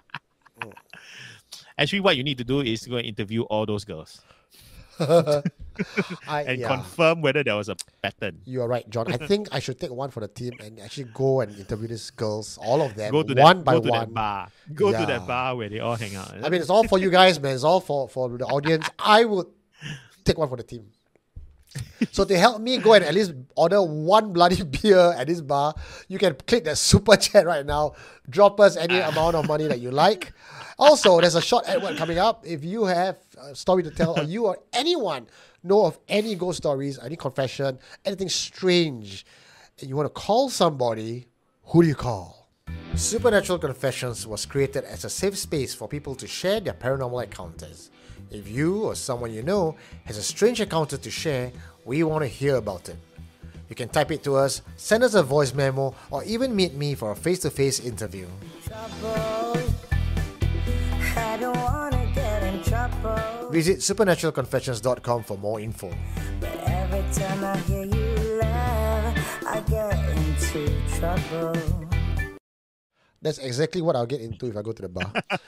Speaker 1: Actually, what you need to do is go and interview all those girls. And confirm whether there was a pattern.
Speaker 2: You are right, John. I think I should take one for the team and actually go and interview these girls, all of them,
Speaker 1: go to
Speaker 2: one by
Speaker 1: go to
Speaker 2: one.
Speaker 1: That bar. Go to that bar where they all hang out.
Speaker 2: I mean, it's all for you guys, man. It's all for the audience. I would take one for the team. So to help me go and at least order one bloody beer at this bar, you can click that super chat right now. Drop us any amount of money that you like. Also, there's a short ad word coming up. If you have a story to tell, or you or anyone know of any ghost stories, any confession, anything strange, and you want to call somebody, who do you call? Supernatural Confessions was created as a safe space for people to share their paranormal encounters. If you or someone you know has a strange encounter to share, we want to hear about it. You can type it to us, send us a voice memo, or even meet me for a face-to-face interview.
Speaker 5: I don't wanna
Speaker 2: Visit supernaturalconfessions.com for more info.
Speaker 5: But every time I hear you laugh, I get into trouble.
Speaker 2: That's exactly what I'll get into if I go to the bar.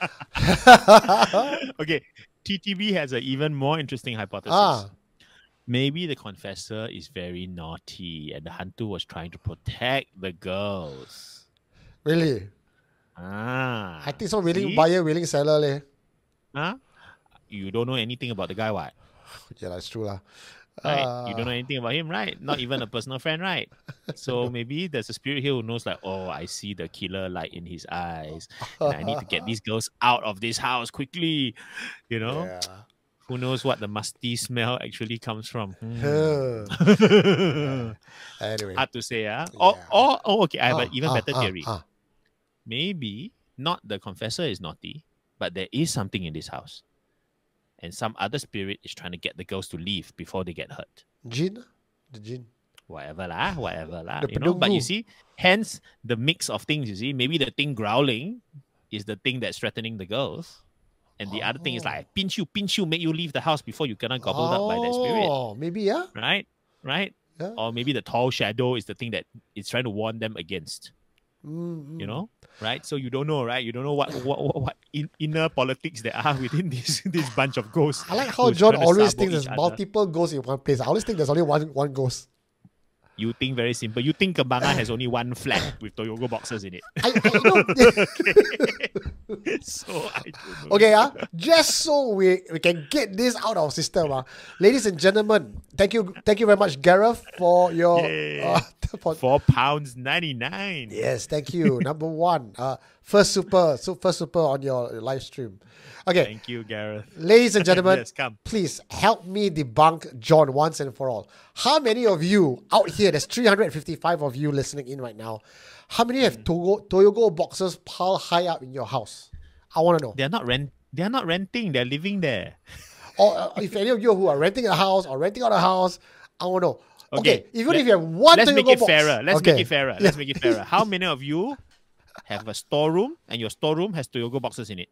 Speaker 1: Okay, TTB has an even more interesting hypothesis. Maybe the confessor is very naughty and the hantu was trying to protect the girls.
Speaker 2: Really?
Speaker 1: I
Speaker 2: think so. Willing
Speaker 1: see?
Speaker 2: buyer, willing seller leh.
Speaker 1: Huh? You don't know anything about the guy, what?
Speaker 2: Yeah, that's true lah.
Speaker 1: Right? You don't know anything about him, right? Not even a personal friend, right? So maybe there's a spirit here who knows like, oh, I see the killer light in his eyes. And I need to get these girls out of this house quickly. You know?
Speaker 2: Yeah.
Speaker 1: Who knows what the musty smell actually comes from?
Speaker 2: Anyway.
Speaker 1: Hard to say,
Speaker 2: Yeah.
Speaker 1: okay. I have an even better theory. Maybe not the confessor is naughty, but there is something in this house. And some other spirit is trying to get the girls to leave before they get hurt.
Speaker 2: Jin? The jin.
Speaker 1: Whatever lah.
Speaker 2: The
Speaker 1: You know? But you
Speaker 2: penunggu.
Speaker 1: see, hence the mix of things, you see. Maybe the thing growling is the thing that's threatening the girls. And the other thing is like, pinch you, make you leave the house before you cannot gobbled up by that spirit.
Speaker 2: Oh, maybe, yeah.
Speaker 1: Right?
Speaker 2: Yeah.
Speaker 1: Or maybe the tall shadow is the thing that is trying to warn them against. You know? Right? So you don't know, right? You don't know what inner politics there are within this bunch of ghosts.
Speaker 2: I like how
Speaker 1: who's
Speaker 2: John
Speaker 1: trying to
Speaker 2: always
Speaker 1: sabo
Speaker 2: thinks there's
Speaker 1: each other.
Speaker 2: multiple ghosts in one place. I always think there's only one ghost.
Speaker 1: You think very simple. You think Kembangan has only one flat with Toyogo boxes in it.
Speaker 2: I know.
Speaker 1: So I don't know.
Speaker 2: Okay, just so we can get this out of our system. Ladies and gentlemen, thank you very much, Gareth, for your
Speaker 1: Yay.
Speaker 2: for-
Speaker 1: £4.99.
Speaker 2: yes, thank you. Number one, first super on your live stream. Okay,
Speaker 1: Thank you, Gareth.
Speaker 2: ladies and gentlemen,
Speaker 1: Yes, come.
Speaker 2: please help me debunk John once and for all. How many of you out here, there's 355 of you listening in right now, how many have Toyogo boxes piled high up in your house? I want to know.
Speaker 1: They're not renting. They're living there.
Speaker 2: Or if any of you who are renting a house or renting out a house, I want to know. Okay, even
Speaker 1: let-
Speaker 2: if you have one
Speaker 1: Let's
Speaker 2: Toyogo
Speaker 1: make it
Speaker 2: box.
Speaker 1: fairer. Let's
Speaker 2: Okay.
Speaker 1: make it fairer. Let's make it fairer. How many of you have a storeroom and your storeroom has Toyogo boxes in it?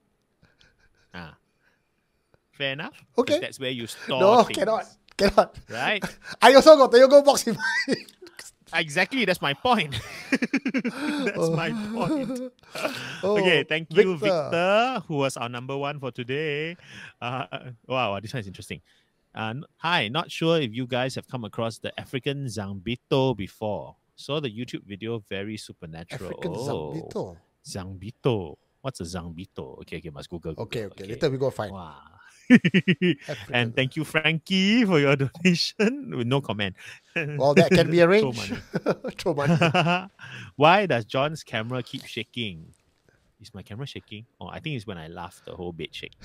Speaker 1: Fair enough. 'Cause
Speaker 2: Okay.
Speaker 1: That's where you store
Speaker 2: No,
Speaker 1: things.
Speaker 2: cannot.
Speaker 1: Right?
Speaker 2: I also got Toyogo box in my...
Speaker 1: Exactly. That's my point. That's my point.
Speaker 2: Oh,
Speaker 1: Okay, thank you, Victor, who was our number one for today. Wow, this one is interesting. Hi, not sure if you guys have come across the African Zambito before. Saw the YouTube video, very supernatural.
Speaker 2: African Zambito.
Speaker 1: Zambito. What's a Zambito? Okay, must Google.
Speaker 2: Okay. Later we go find.
Speaker 1: Wow.
Speaker 2: African.
Speaker 1: And thank you, Frankie, for your donation with no comment.
Speaker 2: Well, that can be
Speaker 1: Throw
Speaker 2: arranged.
Speaker 1: money.
Speaker 2: Throw money.
Speaker 1: Why does John's camera keep shaking? Is my camera shaking? Oh, I think it's when I laugh, the whole bed shake.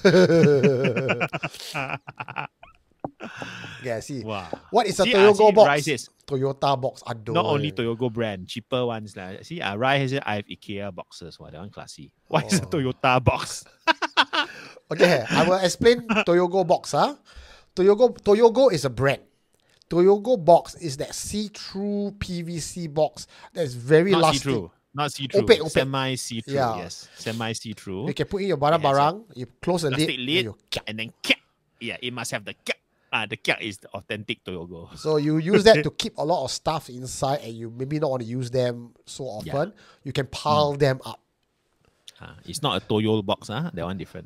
Speaker 2: Yeah, see.
Speaker 1: Wow.
Speaker 2: What is a
Speaker 1: See,
Speaker 2: Toyogo box?
Speaker 1: Rises.
Speaker 2: Toyota box. Aduh.
Speaker 1: Not only Toyogo brand, cheaper ones. See, Rai has it. I have IKEA boxes. Wow, that one classy. Why is a Toyota box?
Speaker 2: Okay, I will explain Toyogo box. Toyogo is a brand. Toyogo box is that see-through PVC box that's very
Speaker 1: Not
Speaker 2: lasting.
Speaker 1: see-through. Not see-through.
Speaker 2: Opaque.
Speaker 1: Semi-see-through.
Speaker 2: Yeah.
Speaker 1: Yes. Semi-see-through.
Speaker 2: You can put in your barang, you close the lid,
Speaker 1: Plastic
Speaker 2: and
Speaker 1: lid.
Speaker 2: you
Speaker 1: And then kick. Yeah, it must have the kick. The kick is the authentic Toyogo.
Speaker 2: So you use that to keep a lot of stuff inside, and you maybe not want to use them so often. You can pile them up.
Speaker 1: It's not a Toyo box, that one different.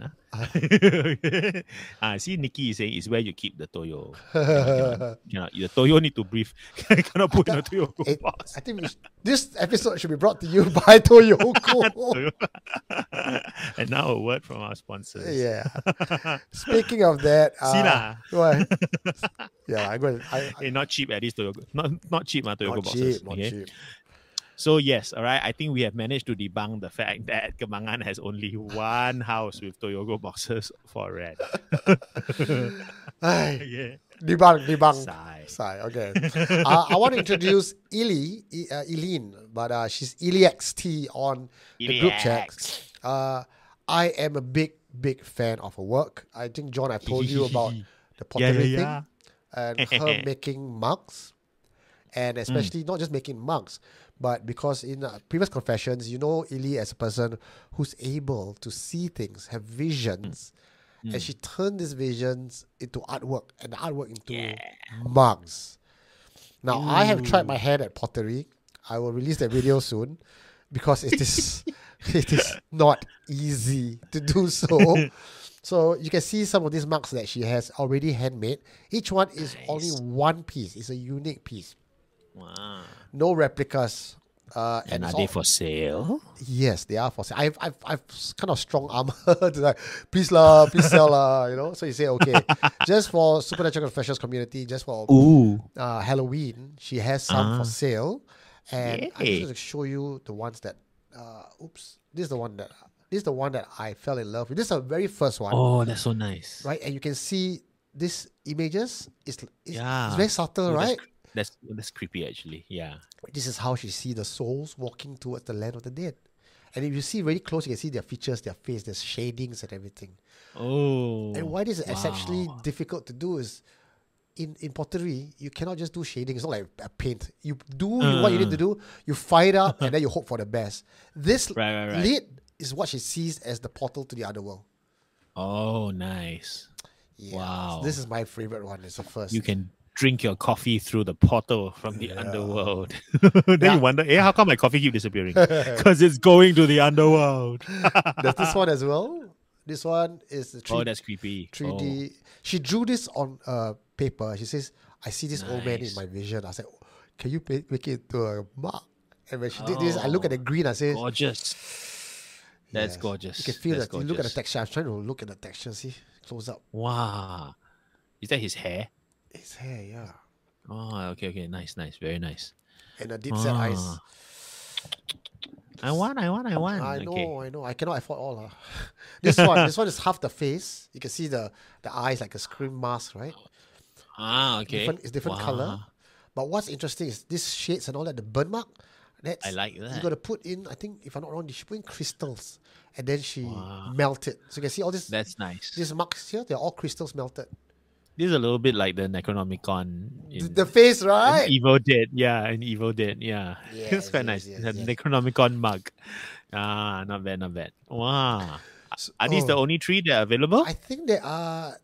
Speaker 1: See, Nikki is saying it's where you keep the Toyo. Cannot. The Toyo need to breathe. Cannot put in a Toyo box.
Speaker 2: I think this episode should be brought to you by Toyoko.
Speaker 1: And now a word from our sponsors.
Speaker 2: Yeah. Speaking of that,
Speaker 1: See lah.
Speaker 2: what? Yeah, I'm going.
Speaker 1: Hey, not cheap at least Toyo. Not cheap, Toyo
Speaker 2: Not
Speaker 1: boxes.
Speaker 2: cheap, not
Speaker 1: okay?
Speaker 2: cheap.
Speaker 1: So yes, all right. I think we have managed to debunk the fact that Kembangan has only one house with Toyogo boxes for rent.
Speaker 2: Ay,
Speaker 1: Yeah.
Speaker 2: debunk.
Speaker 1: Sigh.
Speaker 2: Okay. I want to introduce Eileen, but she's EliXT on the group chat. I am a big fan of her work. I think, John, I told you about the pottery thing and her making mugs. And especially not just making mugs, but because in previous confessions, you know Ili as a person who's able to see things, have visions, and she turned these visions into artwork, and the artwork into mugs. Now, I have tried my hand at pottery. I will release that video soon because it is not easy to do so. So you can see some of these mugs that she has already handmade. Each one is only one piece. It's a unique piece.
Speaker 1: Wow.
Speaker 2: No replicas.
Speaker 1: And are they for sale?
Speaker 2: Yes, they are for sale. I've kind of strong arm her to like, please sell lah, you know. So you say, okay, just for Supernatural Confessions community, just for Halloween, she has some for sale. And I'm just going to show you the ones that, this is the one that I fell in love with. This is the very first one.
Speaker 1: Oh, that's so nice.
Speaker 2: Right? And you can see these images. It's very subtle, right?
Speaker 1: That's creepy actually. Yeah.
Speaker 2: This is how she see the souls walking towards the land of the dead. And if you see very close, you can see their features, their face, there's shadings and everything.
Speaker 1: Oh.
Speaker 2: And why this is exceptionally difficult to do is in pottery, you cannot just do shading. It's not like a paint. You do what you need to do, you fire it up, and then you hope for the best. This lid is what she sees as the portal to the otherworld.
Speaker 1: Oh, nice.
Speaker 2: Yeah.
Speaker 1: Wow.
Speaker 2: So this is my favorite one. It's the first.
Speaker 1: You can drink your coffee through the portal from the underworld. Then you wonder, how come my coffee keep disappearing? Because it's going to the underworld.
Speaker 2: There's this one as well. This one is the 3D.
Speaker 1: Oh, that's creepy.
Speaker 2: 3D. Oh. She drew this on paper. She says, I see this old man in my vision. I said, can you make it into a mug? And when she did this, I look at the green. I say,
Speaker 1: gorgeous. That's gorgeous.
Speaker 2: You can feel that. You look at the texture. I'm trying to look at the texture. See, close up.
Speaker 1: Wow. Is that his hair?
Speaker 2: His hair, yeah.
Speaker 1: Oh, okay. Nice. Very nice.
Speaker 2: And the deep set eyes.
Speaker 1: I want.
Speaker 2: I know. I cannot afford all. This one is half the face. You can see the eyes like a scream mask, right?
Speaker 1: Okay.
Speaker 2: It's different color. But what's interesting is these shades and all that, the burn mark.
Speaker 1: I like that.
Speaker 2: You got to put in, I think, if I'm not wrong, she put in crystals. And then she melted. So you can see all this.
Speaker 1: That's nice.
Speaker 2: These marks here, they're all crystals melted.
Speaker 1: This is a little bit like the Necronomicon.
Speaker 2: The face, right?
Speaker 1: Evil Dead. Yeah, Yes, it's quite nice.
Speaker 2: Yes.
Speaker 1: Necronomicon mug. Not bad. Wow. Are these the only 3 that are available?
Speaker 2: I think there are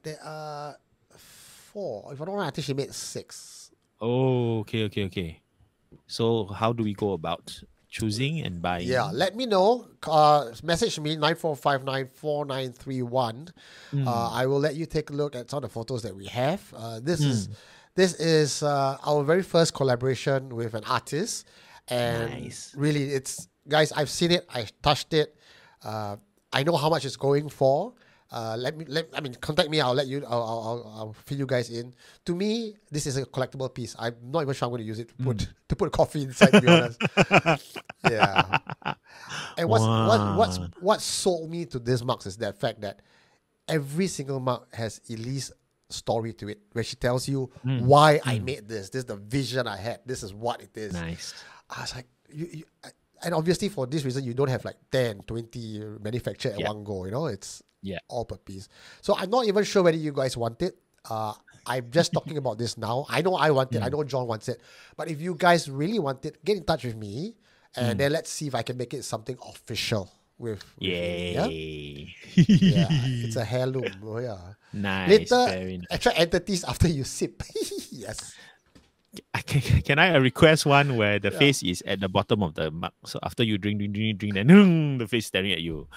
Speaker 2: 4. If I'm not wrong, I think she made 6.
Speaker 1: Oh, okay. So how do we go about choosing and buying?
Speaker 2: Yeah, let me know. Message me 94594931. I will let you take a look at some of the photos that we have. This is our very first collaboration with an artist, and really, it's guys. I've seen it. I touched it. I know how much it's going for. Contact me. I'll let you. I'll fill you guys in. To me, this is a collectible piece. I'm not even sure I'm going to use it to put coffee inside. To be honest, yeah. And what sold me to this mug is that fact that every single mug has Elise story to it, where she tells you why I made this. This is the vision I had. This is what it is.
Speaker 1: Nice.
Speaker 2: I was like, and obviously for this reason, you don't have like 10, 20 manufactured at one go. You know, it's all per piece. So I'm not even sure whether you guys want it. I'm just talking about this now. I know I want it. I know John wants it. But if you guys really want it, get in touch with me, and then let's see if I can make it something official with
Speaker 1: Yay.
Speaker 2: Yeah, it's a heirloom. Oh, yeah.
Speaker 1: Nice.
Speaker 2: Later,
Speaker 1: Very nice.
Speaker 2: extra entities after you sip. Yes.
Speaker 1: Can I request one where the face is at the bottom of the mug? So after you drink, then the face staring at you.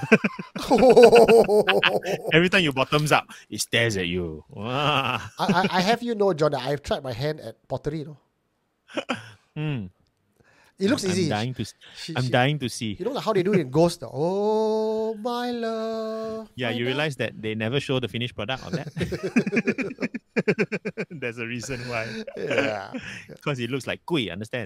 Speaker 1: Every time you bottoms up, it stares at you. Wow.
Speaker 2: I have you know, John, that I've tried my hand at pottery. It looks easy.
Speaker 1: I'm dying to see.
Speaker 2: You know how they do it in Ghost? Oh, my love.
Speaker 1: Yeah, you realize that they never show the finished product of that? There's a reason why.
Speaker 2: Yeah.
Speaker 1: Because it looks like kui, understand?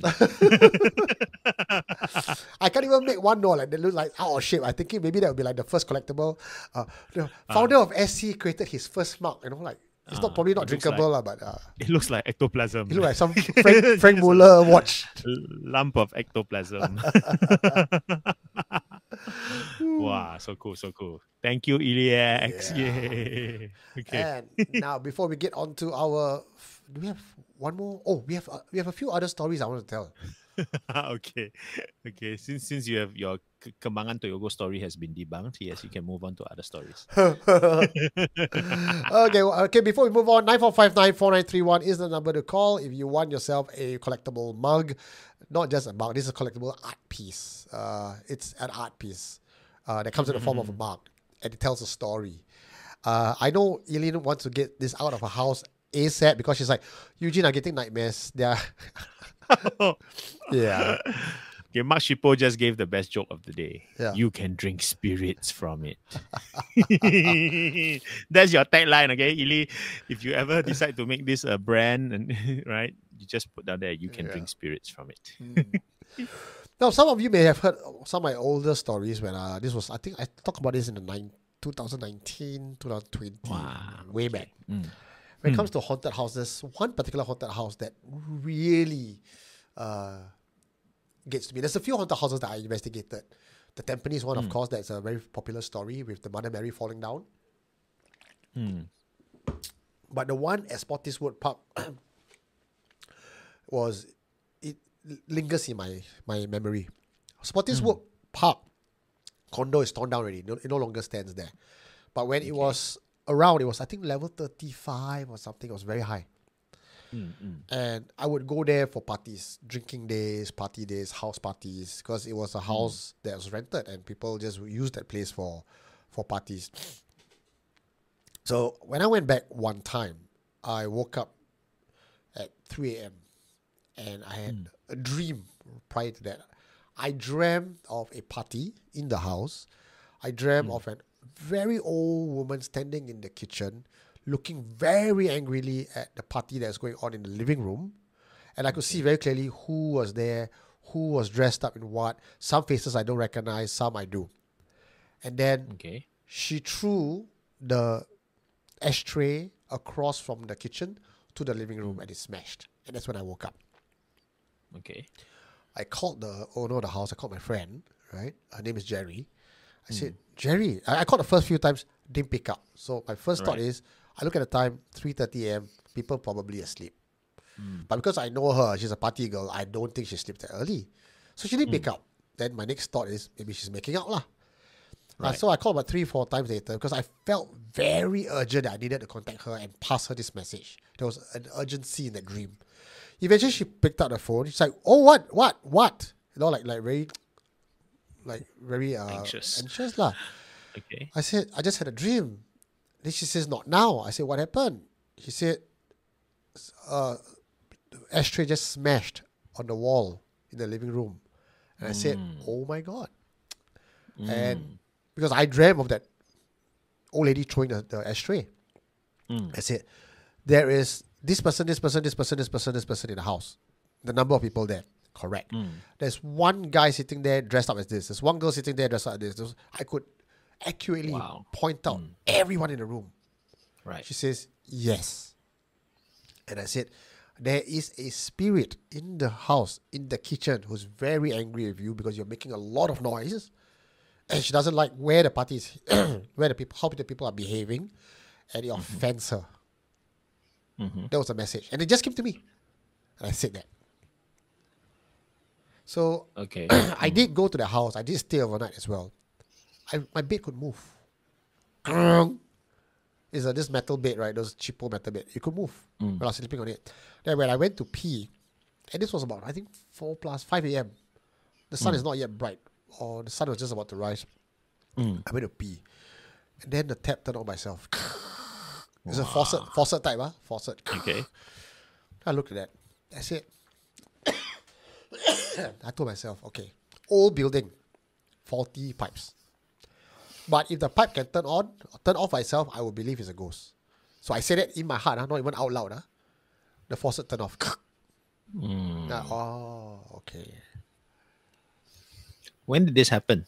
Speaker 2: I can't even make one like they look like out of shape. I'm thinking maybe that would be like the first collectible. The founder of SC created his first mug, like it's probably not drinkable, but
Speaker 1: it looks like ectoplasm.
Speaker 2: It looks like some Frank Muller watch.
Speaker 1: Lump of ectoplasm. Wow, so cool. Thank you, Iliax. Yay. Okay.
Speaker 2: And now, before we get on to our, do we have one more? Oh, we have a few other stories I want to tell.
Speaker 1: Okay. Okay. Since you have your Kembangan Toyogo story has been debunked, yes, you can move on to other stories.
Speaker 2: Okay. Before we move on, 94594931 is the number to call if you want yourself a collectible mug. Not just a mug, this is a collectible art piece. It's an art piece that comes in the form of a mug and it tells a story. I know Eileen wants to get this out of her house ASAP because she's like, Eugene, I'm getting nightmares. Yeah. Yeah.
Speaker 1: Okay, Mark Shippo just gave the best joke of the day.
Speaker 2: Yeah.
Speaker 1: You can drink spirits from it. That's your tagline, okay, Ili? If you ever decide to make this a brand, and right, you just put down there, you can drink spirits from it.
Speaker 2: Now, some of you may have heard some of my older stories when this was, I think I talked about this in the 2019, 2020, way back. When it comes to haunted houses, one particular haunted house that really gets to me. There's a few haunted houses that I investigated. The Tampines one, of course, that's a very popular story with the Mother Mary falling down. But the one at Spottiswoode Park it lingers in my memory. Spottiswoode Park condo is torn down already. It no longer stands there. But when it was around, it was, I think, level 35 or something. It was very high. And I would go there for parties, drinking days, party days, house parties, because it was a house that was rented and people just used that place for parties. So when I went back one time, I woke up at 3 a.m. and I had a dream prior to that. I dreamt of a party in the house. I dreamt of a very old woman standing in the kitchen, looking very angrily at the party that's going on in the living room. And I could see very clearly who was there, who was dressed up in what. Some faces I don't recognize, some I do. And then she threw the ashtray across from the kitchen to the living room and it smashed. And that's when I woke up.
Speaker 1: Okay.
Speaker 2: I called the owner of the house. I called my friend, right? Her name is Jerry. I said, Jerry, I called the first few times, didn't pick up. So my first thought is, I look at the time, 3:30 a.m., people probably asleep. But because I know her, she's a party girl, I don't think she sleeps that early. So she didn't pick up. Then my next thought is, maybe she's making out lah. So I called about 3-4 times later because I felt very urgent that I needed to contact her and pass her this message. There was an urgency in that dream. Eventually, she picked up the phone. She's like, "Oh, what?" You know, like very anxious lah.
Speaker 1: Okay.
Speaker 2: I said, "I just had a dream." Then she says, "Not now." I said, "What happened?" She said, "The ashtray just smashed on the wall in the living room." And I said, "Oh my God!" And because I dreamt of that old lady throwing the ashtray, I said, "There is this person in the house. The number of people there, correct. There's one guy sitting there dressed up as this. There's one girl sitting there dressed up as this. I could accurately point out everyone in the room."
Speaker 1: Right.
Speaker 2: She says, "Yes." And I said, "There is a spirit in the house, in the kitchen, who's very angry with you because you're making a lot of noise. And she doesn't like where the party is, how the people are behaving, and it offends her." That was the message. And it just came to me. And I said that. So I did go to the house. I did stay overnight as well. My bed could move. It's this metal bed, right? Those cheapo metal bed. It could move when I was sleeping on it. Then when I went to pee, and this was about, I think, 5 a.m. The sun is not yet bright, or the sun was just about to rise. I went to pee. And then the tap turned on by itself. It's a faucet type, faucet.
Speaker 1: Okay.
Speaker 2: I looked at that. I said, I told myself, okay, old building, faulty pipes. But if the pipe can turn off by itself, I will believe it's a ghost. So I said that in my heart, not even out loud. The faucet turned off. Oh, okay.
Speaker 1: When did this happen?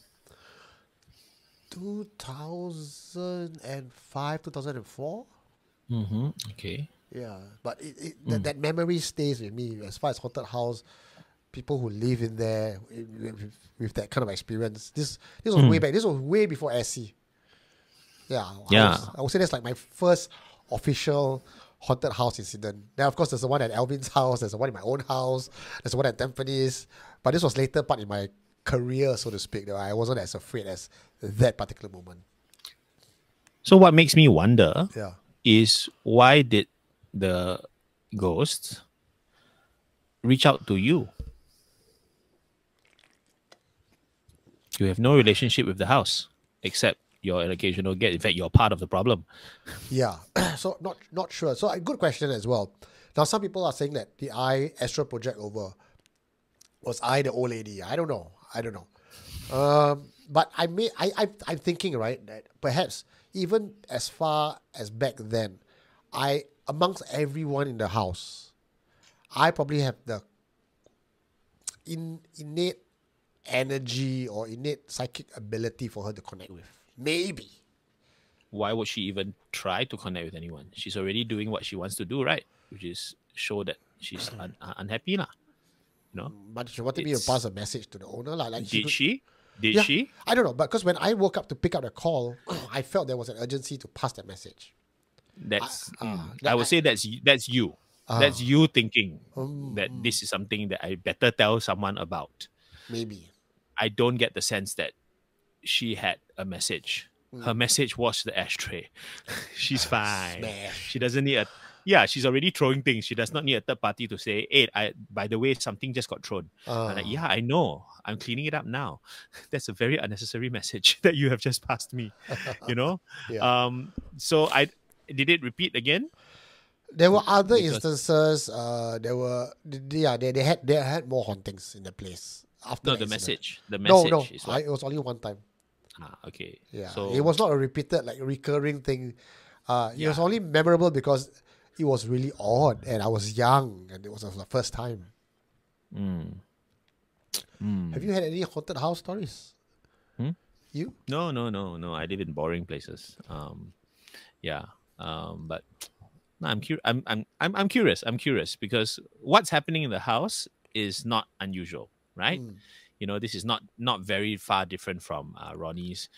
Speaker 2: 2005, 2004.
Speaker 1: Okay.
Speaker 2: Yeah, but that memory stays with me as far as haunted house, people who live in there with that kind of experience. This was way back. This was way before SC. Yeah. I would say that's like my first official haunted house incident. Then of course there's the one at Alvin's house, there's the one in my own house, there's the one at Tampines. But this was later part in my career, so to speak, that I wasn't as afraid as that particular moment.
Speaker 1: So what makes me wonder
Speaker 2: Yeah.
Speaker 1: is why did the ghost reach out to you? You have no relationship with the house except your occasional get. In fact, you're part of the problem.
Speaker 2: Yeah. So not sure. So a good question as well. Now some people are saying that the I astral project over. Was I the old lady? I don't know. But I'm thinking, right, that perhaps even as far as back then, amongst everyone in the house, I probably have the innate energy or innate psychic ability for her to connect with. Maybe.
Speaker 1: Why would she even try to connect with anyone? She's already doing what she wants to do, right? Which is show that she's unhappy, lah. You know?
Speaker 2: But she wanted me to pass a message to the owner.
Speaker 1: Did she? Did
Speaker 2: Yeah,
Speaker 1: she?
Speaker 2: I don't know. But because when I woke up to pick up the call, I felt there was an urgency to pass that message.
Speaker 1: That's.
Speaker 2: that
Speaker 1: I would say that's you. That's you thinking
Speaker 2: Mm,
Speaker 1: that this is something that I better tell someone about.
Speaker 2: Maybe.
Speaker 1: I don't get the sense that she had a message. Her message was the ashtray. She's fine.
Speaker 2: Smash.
Speaker 1: She doesn't need a. Yeah, she's already throwing things. She does not need a third party to say, "Hey, by the way, something just got thrown." I'm like, yeah, I know. I'm cleaning it up now. That's a very unnecessary message that you have just passed me. You know.
Speaker 2: Yeah.
Speaker 1: So did it repeat again?
Speaker 2: There were other
Speaker 1: Because-
Speaker 2: instances. They had more hauntings in the place after
Speaker 1: No,
Speaker 2: the
Speaker 1: the
Speaker 2: incident.
Speaker 1: message. The
Speaker 2: No,
Speaker 1: message is what?
Speaker 2: it was only one time.
Speaker 1: Okay.
Speaker 2: Yeah,
Speaker 1: So
Speaker 2: it was not a repeated recurring thing. It was
Speaker 1: Yeah.
Speaker 2: only memorable because it was really odd, and I was young, and it was the first time. Have you had any haunted house stories? You?
Speaker 1: No. I live in boring places. But no, I'm curious. I'm curious because what's happening in the house is not unusual, right? You know, this is not very far different from Ronnie's.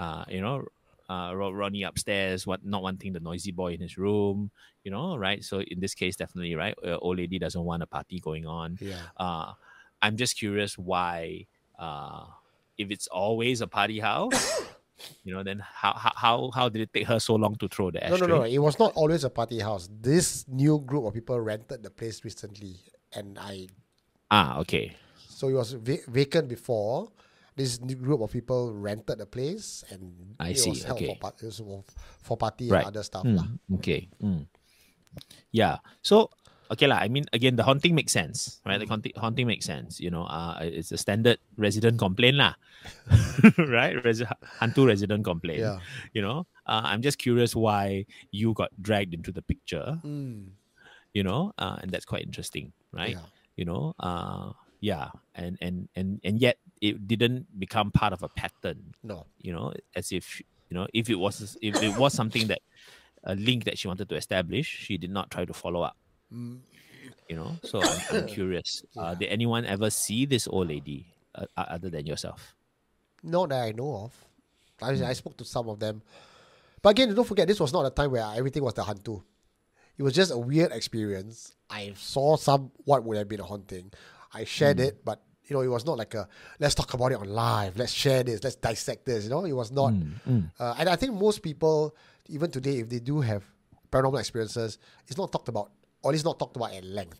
Speaker 1: Ronnie upstairs, not wanting the noisy boy in his room. You know, right? So in this case, definitely, right? Old lady doesn't want a party going on.
Speaker 2: Yeah.
Speaker 1: I'm just curious why. If it's always a party house, you know, then how did it take her so long to throw the ashtray?
Speaker 2: No. It was not always a party house. This new group of people rented the place recently, and
Speaker 1: Okay.
Speaker 2: so it was vacant before. This new group of people rented the place, and
Speaker 1: I
Speaker 2: it
Speaker 1: see,
Speaker 2: was held
Speaker 1: okay.
Speaker 2: for party
Speaker 1: Right.
Speaker 2: and other stuff. lah.
Speaker 1: Okay. Yeah. So, okay lah. I mean, again, the haunting makes sense, right? The haunting makes sense. You know, it's a standard resident complaint lah, right? Hantu resident complaint.
Speaker 2: Yeah.
Speaker 1: You know, I'm just curious why you got dragged into the picture. You know, and that's quite interesting, right?
Speaker 2: Yeah.
Speaker 1: You know, and yet it didn't become part of a pattern.
Speaker 2: No.
Speaker 1: You know, as if if it was something that a link that she wanted to establish, she did not try to follow up. You know, so I'm curious. Did anyone ever see this old lady other than yourself?
Speaker 2: Not that I know of. I spoke to some of them. But again, don't forget, this was not a time where everything was the hantu. It was just a weird experience. I saw what would have been a haunting. I shared it, but it was not like let's talk about it on live. Let's share this. Let's dissect this. It was not. And I think most people, even today, if they do have paranormal experiences, it's not talked about, or at least not talked about at length.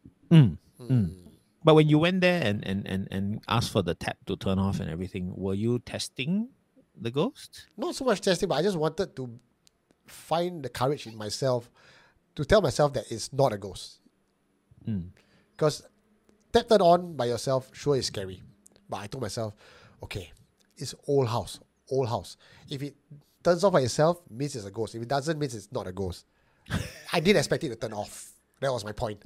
Speaker 1: But when you went there and asked for the tap to turn off and everything, were you testing the ghost?
Speaker 2: Not so much testing, but I just wanted to find the courage in myself to tell myself that it's not a ghost. Because tap turn on by yourself, sure, is scary. But I told myself, okay, it's old house. If it turns off by itself, means it's a ghost. If it doesn't, means it's not a ghost. I didn't expect it to turn off. That was my point.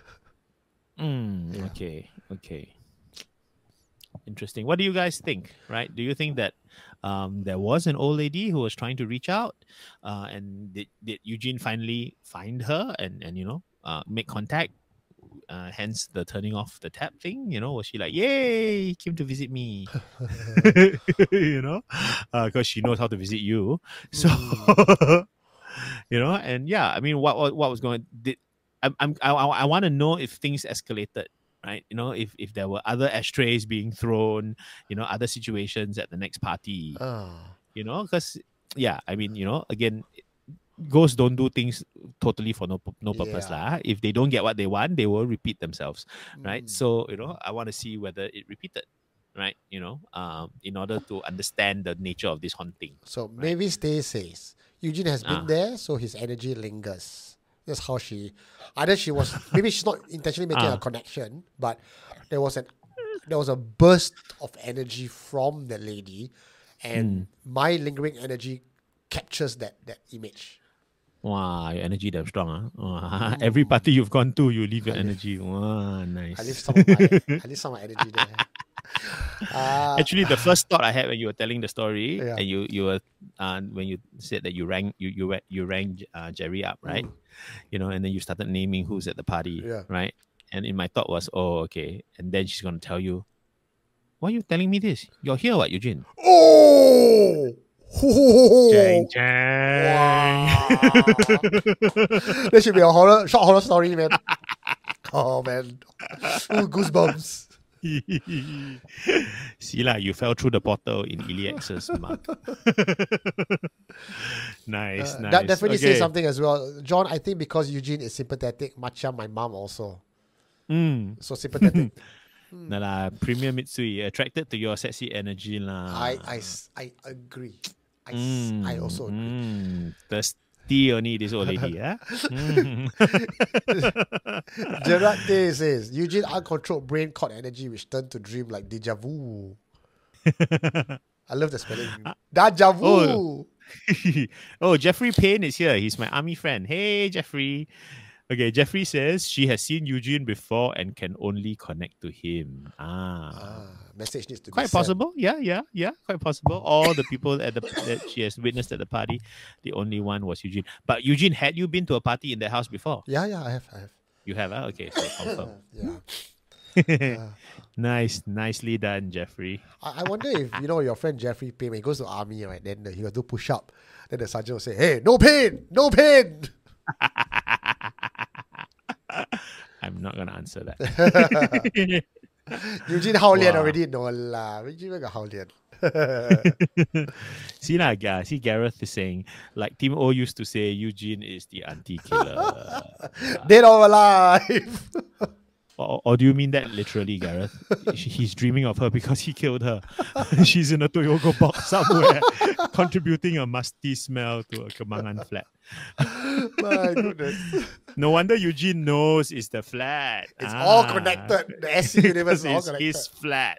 Speaker 1: Okay. Interesting. What do you guys think? Right? Do you think that there was an old lady who was trying to reach out, and did Eugene finally find her and make contact? Hence the turning off the tap thing. Was she like, "Yay, he came to visit me"? Because she knows how to visit you. So And yeah, I mean, what was going? I want to know if things escalated, right? If there were other ashtrays being thrown, other situations at the next party, because yeah, I mean, again, ghosts don't do things totally for no purpose lah. If they don't get what they want, they will repeat themselves, right? So I want to see whether it repeated, right? In order to understand the nature of this haunting.
Speaker 2: So Mavis Day says Eugene has been there, so his energy lingers. That's how maybe she's not intentionally making a connection, but there was a burst of energy from the lady, and my lingering energy captures that image.
Speaker 1: Wow, your energy damn strong, Every party you've gone to, you leave your energy. Wow, nice.
Speaker 2: I leave some of my energy there.
Speaker 1: Actually, the first thought I had when you were telling the story, and you were when you said that you rang Jerry up, right? And then you started naming who's at the party, right? And in my thought was, oh, okay. And then she's gonna tell you, why are you telling me this? You're here, what, Eugene?
Speaker 2: Oh.
Speaker 1: Chang chang.
Speaker 2: There should be a short horror story, man. Oh man, goosebumps.
Speaker 1: See lah, you fell through the portal in Iliax's mug. Nice.
Speaker 2: That definitely says something as well, John. I think because Eugene is sympathetic, Macha, my mom also. So sympathetic.
Speaker 1: Nah lah, Premier Mitsui attracted to your sexy energy lah.
Speaker 2: I agree. I also agree.
Speaker 1: Thirsty only this old lady, huh?
Speaker 2: Gerard Day says Eugene uncontrolled brain caught energy which turned to dream like deja vu. I love the spelling. Deja vu.
Speaker 1: Oh, Jeffrey Payne is here. He's my army friend. Hey, Jeffrey. Okay, Jeffrey says she has seen Eugene before and can only connect to him.
Speaker 2: Message needs to be
Speaker 1: quite
Speaker 2: sent.
Speaker 1: possible. Yeah, quite possible. All the people that she has witnessed at the party, the only one was Eugene. But Eugene, had you been to a party in their house before?
Speaker 2: Yeah, I have.
Speaker 1: You have, huh? Okay, so confirm.
Speaker 2: Yeah.
Speaker 1: Nicely done, Jeffrey.
Speaker 2: I wonder if your friend Jeffrey Payne, when he goes to army, right? Then he will do push up. Then the sergeant will say, "Hey, no pain, no pain."
Speaker 1: I'm not gonna answer that.
Speaker 2: Eugene Hao Lian already no lah. Eugene got Hao Lian.
Speaker 1: See Gareth is saying, like Team O used to say, Eugene is the anti-killer.
Speaker 2: Dead or alive.
Speaker 1: Or do you mean that literally, Gareth? He's dreaming of her because he killed her. She's in a Toyogo box somewhere, contributing a musty smell to a Kemangan flat.
Speaker 2: My goodness.
Speaker 1: No wonder Eugene knows it's the flat.
Speaker 2: It's all connected. The SC universe is all connected.
Speaker 1: It's flat.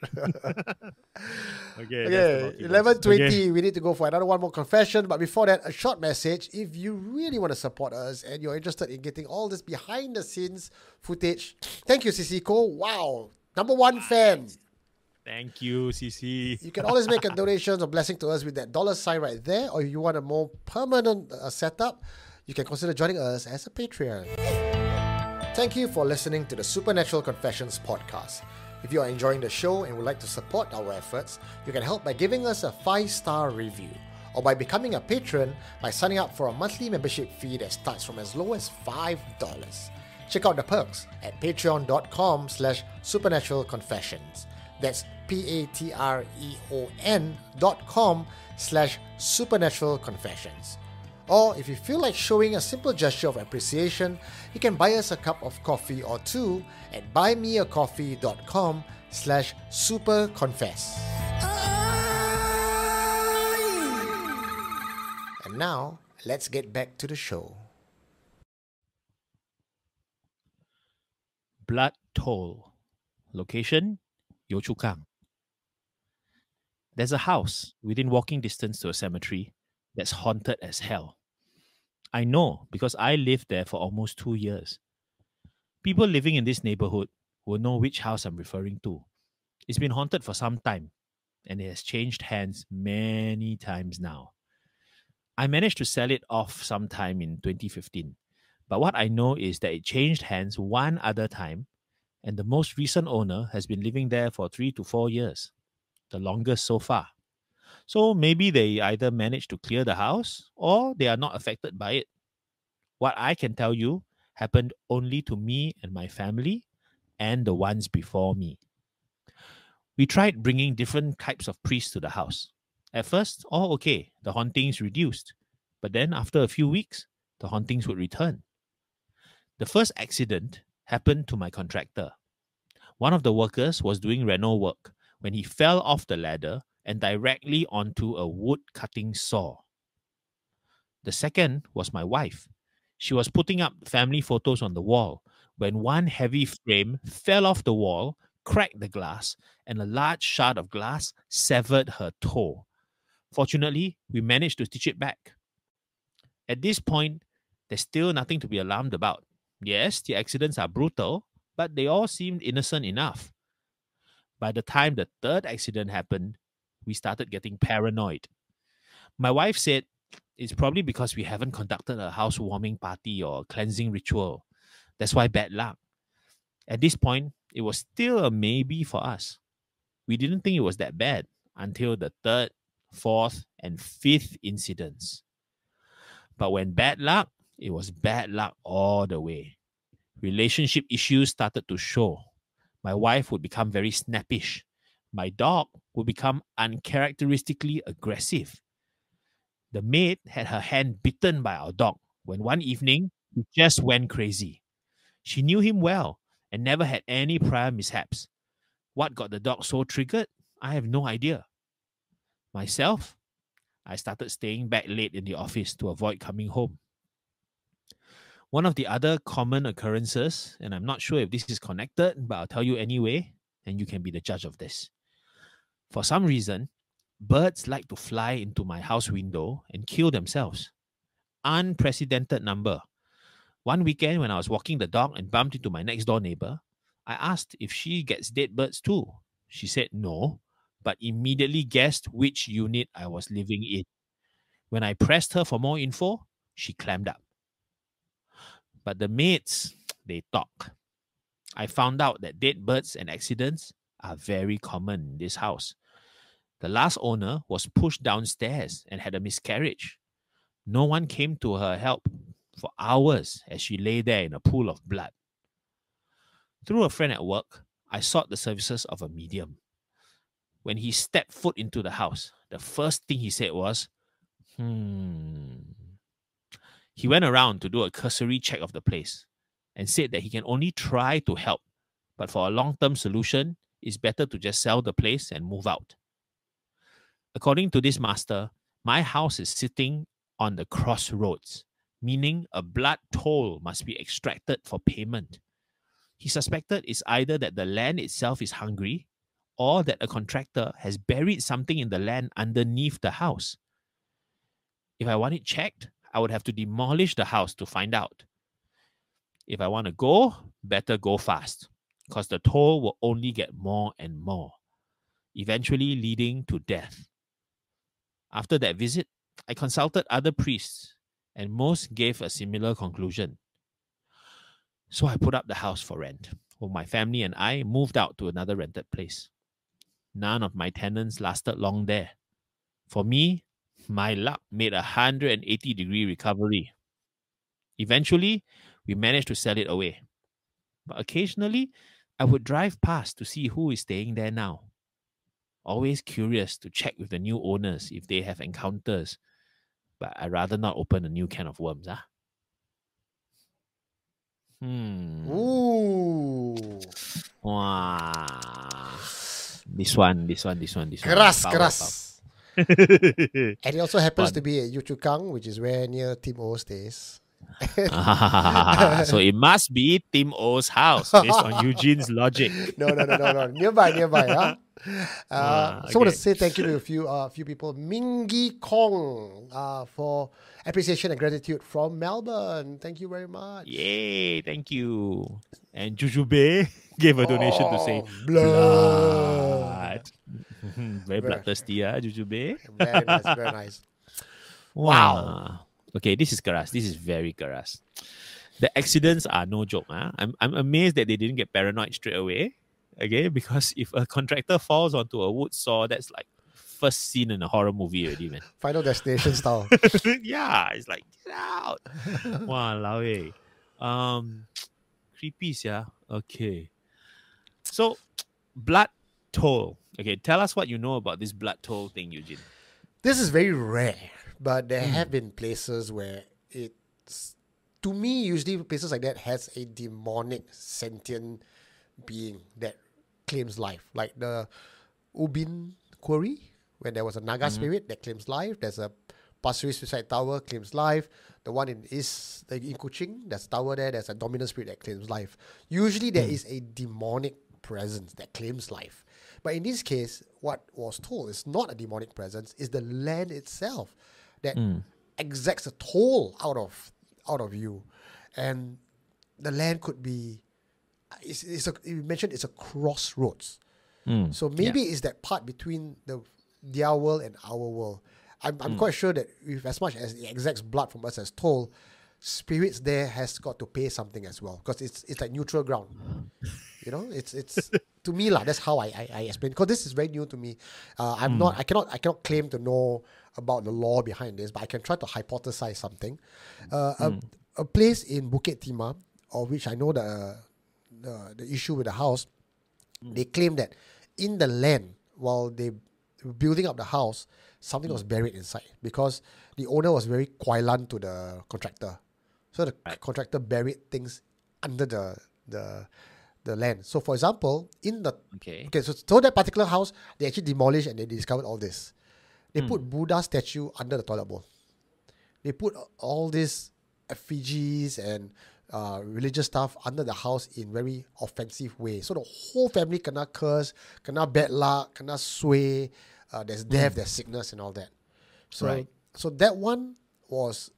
Speaker 2: Okay, 11:20. We need to go for another one more confession. But before that, a short message. If you really want to support us and you're interested in getting all this behind the scenes footage, thank you, Sisiko. Wow, #1 fan.
Speaker 1: Thank you, CC.
Speaker 2: You can always make a donation or blessing to us with that $sign right there. Or if you want a more permanent setup, you can consider joining us as a Patreon. Thank you for listening to the Supernatural Confessions podcast. If you are enjoying the show and would like to support our efforts, you can help by giving us a 5-star review or by becoming a patron by signing up for a monthly membership fee that starts from as low as $5. Check out the perks at patreon.com/supernaturalconfessions. That's patreon.com/supernaturalconfessions. Or if you feel like showing a simple gesture of appreciation, you can buy us a cup of coffee or two at buymeacoffee.com/superconfess. And now, let's get back to the show.
Speaker 1: Blood Toll. Location, Yio Chu Kang. There's a house within walking distance to a cemetery that's haunted as hell. I know because I lived there for almost 2 years. People living in this neighborhood will know which house I'm referring to. It's been haunted for some time, and it has changed hands many times now. I managed to sell it off sometime in 2015, but what I know is that it changed hands one other time, and the most recent owner has been living there for 3 to 4 years, the longest so far. So maybe they either managed to clear the house or they are not affected by it. What I can tell you happened only to me and my family and the ones before me. We tried bringing different types of priests to the house. At first, all okay, the hauntings reduced. But then, after a few weeks, the hauntings would return. The first accident happened to my contractor. One of the workers was doing reno work when he fell off the ladder and directly onto a wood cutting saw. The second was my wife. She was putting up family photos on the wall when one heavy frame fell off the wall, cracked the glass, and a large shard of glass severed her toe. Fortunately, we managed to stitch it back. At this point, there's still nothing to be alarmed about. Yes, the accidents are brutal, but they all seemed innocent enough. By the time the third accident happened, we started getting paranoid. My wife said it's probably because we haven't conducted a housewarming party or cleansing ritual. That's why bad luck. At this point, it was still a maybe for us. We didn't think it was that bad until the third, fourth, and fifth incidents. But when bad luck, it was bad luck all the way. Relationship issues started to show. My wife would become very snappish. My dog would become uncharacteristically aggressive. The maid had her hand bitten by our dog when one evening he just went crazy. She knew him well and never had any prior mishaps. What got the dog so triggered? I have no idea. Myself, I started staying back late in the office to avoid coming home. One of the other common occurrences, and I'm not sure if this is connected, but I'll tell you anyway, and you can be the judge of this. For some reason, birds like to fly into my house window and kill themselves. Unprecedented number. One weekend when I was walking the dog and bumped into my next door neighbor, I asked if she gets dead birds too. She said no, but immediately guessed which unit I was living in. When I pressed her for more info, she clammed up. But the maids, they talk. I found out that dead birds and accidents are very common in this house. The last owner was pushed downstairs and had a miscarriage. No one came to her help for hours as she lay there in a pool of blood. Through a friend at work, I sought the services of a medium. When he stepped foot into the house, the first thing he said was, He went around to do a cursory check of the place and said that he can only try to help, but for a long-term solution, it's better to just sell the place and move out. According to this master, my house is sitting on the crossroads, meaning a blood toll must be extracted for payment. He suspected it's either that the land itself is hungry or that a contractor has buried something in the land underneath the house. If I want it checked, I would have to demolish the house to find out. If I want to go, better go fast, because the toll will only get more and more, eventually leading to death. After that visit, I consulted other priests, and most gave a similar conclusion. So I put up the house for rent, while my family and I moved out to another rented place. None of my tenants lasted long there. For me, my luck made a 180-degree recovery. Eventually, we managed to sell it away. But occasionally, I would drive past to see who is staying there now. Always curious to check with the new owners if they have encounters. But I'd rather not open a new can of worms.
Speaker 2: Ooh.
Speaker 1: Wow. This one.
Speaker 2: Keras. And it also happens to be at Yio Chu Kang, which is where near Tim O stays.
Speaker 1: So it must be Tim O's house based on Eugene's logic.
Speaker 2: No. Nearby. Huh? So I want to say thank you to a few people. Mingy Kong for appreciation and gratitude from Melbourne. Thank you very much.
Speaker 1: Yay, thank you. And Jujube gave a donation to say
Speaker 2: blood.
Speaker 1: Very bloodthirsty, Jujube.
Speaker 2: Very nice.
Speaker 1: Wow. Okay, this is Keras. This is very Keras. The accidents are no joke. I'm amazed that they didn't get paranoid straight away. Okay, because if a contractor falls onto a wood saw, that's like first scene in a horror movie already, man.
Speaker 2: Final Destination style.
Speaker 1: Yeah, it's like, get out. Wow, creepy, yeah. Okay. So, blood toll. Okay, tell us what you know about this blood toll thing, Eugene.
Speaker 2: This is very rare, but there have been places where it's, to me, usually places like that has a demonic sentient being that claims life. Like the Ubin Quarry, where there was a Naga spirit that claims life. There's a Pasir Ris Suicide Tower claims life. The one in Kuching, there's a tower there. There's a dominant spirit that claims life. Usually there is a demonic presence that claims life. But in this case, what was told is not a demonic presence, it's the land itself that exacts a toll out of you. And the land could be, you mentioned it's a crossroads. So maybe it's that part between their world and our world. I'm quite sure that if as much as it exacts blood from us as toll, spirits there has got to pay something as well, because it's like neutral ground. You know, it's to me lah. That's how I explain, because this is very new to me. I cannot claim to know about the law behind this, but I can try to hypothesize something. A place in Bukit Timah, of which I know the issue with the house, they claim that in the land while they were building up the house, something was buried inside, because the owner was very kuailan to the contractor. So the contractor buried things under the land. So for example, so that particular house, they actually demolished and they discovered all this. They put Buddha statue under the toilet bowl. They put all these effigies and religious stuff under the house in very offensive way. So the whole family kena curse, kena bad luck, kena sway. There's death, there's sickness, and all that. So so that one was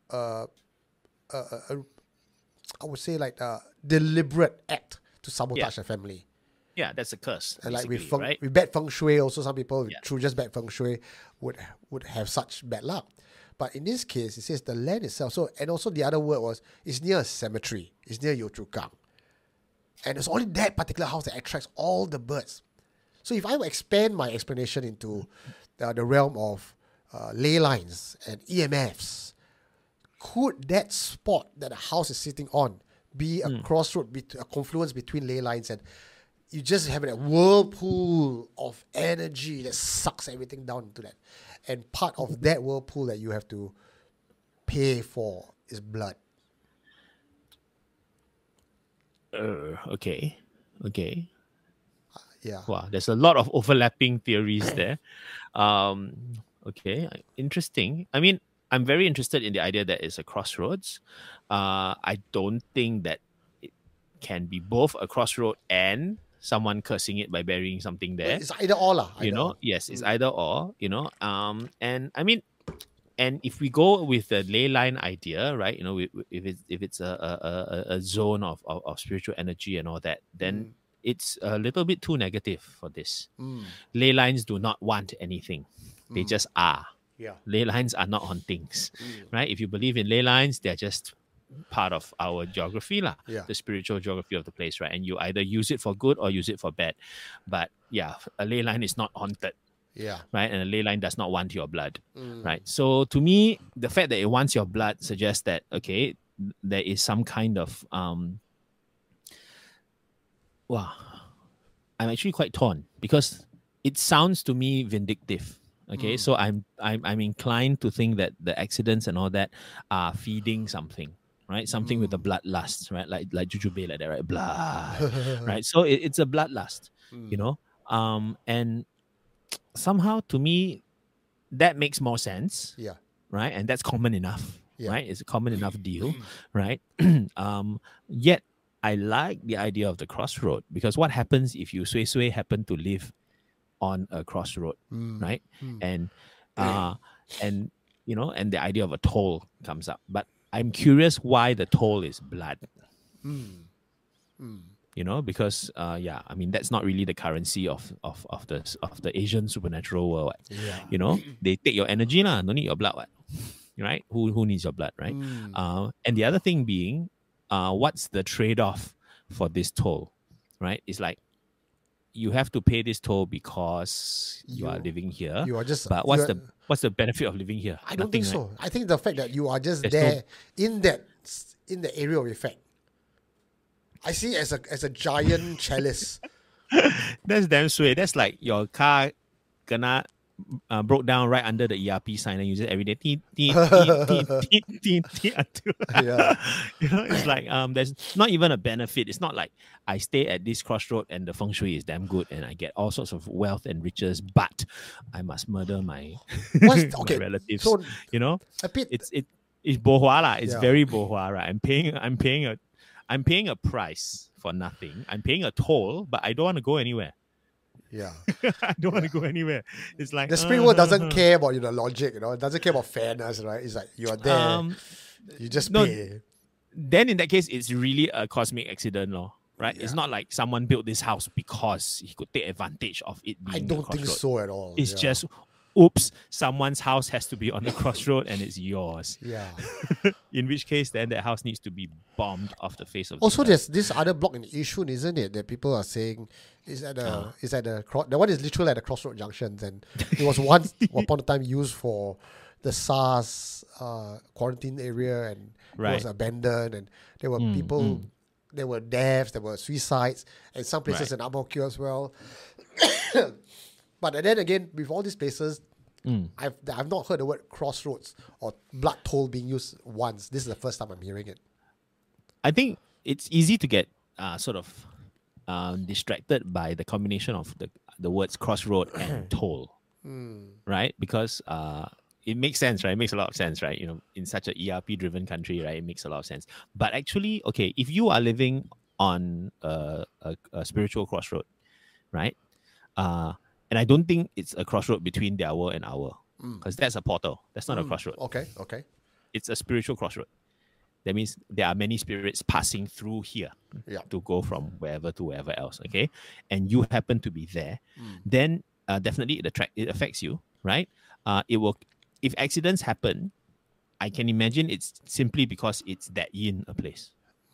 Speaker 2: I would say like a deliberate act to sabotage the family.
Speaker 1: Yeah, that's a curse.
Speaker 2: And like with bad feng shui, also some people through just bad feng shui would have such bad luck. But in this case, it says the land itself. So, and also the other word was, it's near a cemetery. It's near Yio Chu Kang. And it's only that particular house that attracts all the birds. So if I would expand my explanation into the realm of ley lines and EMFs, could that spot that the house is sitting on be a crossroad, a confluence between ley lines, and you just have that whirlpool of energy that sucks everything down into that. And part of that whirlpool that you have to pay for is blood.
Speaker 1: Okay.
Speaker 2: Yeah.
Speaker 1: Wow, there's a lot of overlapping theories there. Okay, interesting. I mean, I'm very interested in the idea that it's a crossroads. I don't think that it can be both a crossroad and someone cursing it by burying something there.
Speaker 2: It's either or lah.
Speaker 1: Yes, it's either or, and I mean, and if we go with the ley line idea, right, if it's a zone of spiritual energy and all that, then it's a little bit too negative for this. Ley lines do not want anything. They just are.
Speaker 2: Yeah.
Speaker 1: Ley lines are not on things, right? If you believe in ley lines, they're just part of our geography, the spiritual geography of the place, right? And you either use it for good or use it for bad. But yeah, a ley line is not haunted.
Speaker 2: Yeah.
Speaker 1: Right. And a ley line does not want your blood. Right. So to me, the fact that it wants your blood suggests that, okay, there is some kind of wow. I'm actually quite torn because it sounds to me vindictive. Okay. So I'm inclined to think that the accidents and all that are feeding something. Right, something with the bloodlust, right? Like Jujube, like that, right? Blood, right? So it's a bloodlust, and somehow to me that makes more sense, right? And that's common enough, right? It's a common enough deal, right? Yet I like the idea of the crossroad, because what happens if you sway happen to live on a crossroad, right? And and the idea of a toll comes up, but I'm curious why the toll is blood. Because I mean, that's not really the currency of the Asian supernatural world. They take your energy lah, don't need your blood, right? Who needs your blood, right? And the other thing being, what's the trade-off for this toll, right? It's like you have to pay this toll because you are living here.
Speaker 2: You are just.
Speaker 1: But what's the benefit of living here?
Speaker 2: I don't think
Speaker 1: Nothing,
Speaker 2: so.
Speaker 1: right?
Speaker 2: I think the fact that you are just
Speaker 1: There's
Speaker 2: there in the area of effect. I see it as a giant chalice.
Speaker 1: That's damn sweet. That's like your car gonna broke down right under the ERP sign and you just every day until
Speaker 2: Yeah.
Speaker 1: you know, it's like there's not even a benefit. It's not like I stay at this crossroad and the feng shui is damn good and I get all sorts of wealth and riches, but I must murder my, my relatives.
Speaker 2: So
Speaker 1: you know,
Speaker 2: a bit.
Speaker 1: it's bohua lah. It's
Speaker 2: Yeah.
Speaker 1: very bohua, right? I'm paying a price for nothing. I'm paying a toll, but I don't want to go anywhere.
Speaker 2: Yeah.
Speaker 1: I don't want to go anywhere. It's like
Speaker 2: The spirit world doesn't care about logic. It doesn't care about fairness, right? It's like you are there. You just pay.
Speaker 1: Then in that case, it's really a cosmic accident, right?
Speaker 2: Yeah.
Speaker 1: It's not like someone built this house because he could take advantage of it being
Speaker 2: I
Speaker 1: the
Speaker 2: don't think
Speaker 1: crossroad.
Speaker 2: so at all.
Speaker 1: It's
Speaker 2: Yeah.
Speaker 1: just, oops, someone's house has to be on the crossroad and it's yours.
Speaker 2: Yeah.
Speaker 1: In which case, then that house needs to be bombed off the face of
Speaker 2: Also,
Speaker 1: the earth.
Speaker 2: there's this other block in Yishun, isn't it? That people are saying is at the the one is literally at the crossroad junctions, and it was once upon a time used for the SARS quarantine area, and it was
Speaker 1: Right.
Speaker 2: abandoned, and there were people, there were deaths, there were suicides, and some places
Speaker 1: Right.
Speaker 2: in Ang Mo Kio as well. But then again, with all these places, I've not heard the word crossroads or blood toll being used once. This is the first time I'm hearing it.
Speaker 1: I think it's easy to get sort of distracted by the combination of the words crossroad and toll, right? Because it makes sense, right? It makes a lot of sense, right? In such an ERP-driven country, right? It makes a lot of sense. But actually, okay, if you are living on a spiritual crossroad, right? And I don't think it's a crossroad between their world and our, because that's a portal. That's not a crossroad.
Speaker 2: Okay.
Speaker 1: It's a spiritual crossroad. That means there are many spirits passing through here
Speaker 2: Yeah.
Speaker 1: to go from wherever to wherever else, okay? And you happen to be there, then definitely it affects you, right? It will, if accidents happen, I can imagine it's simply because it's that yin a place.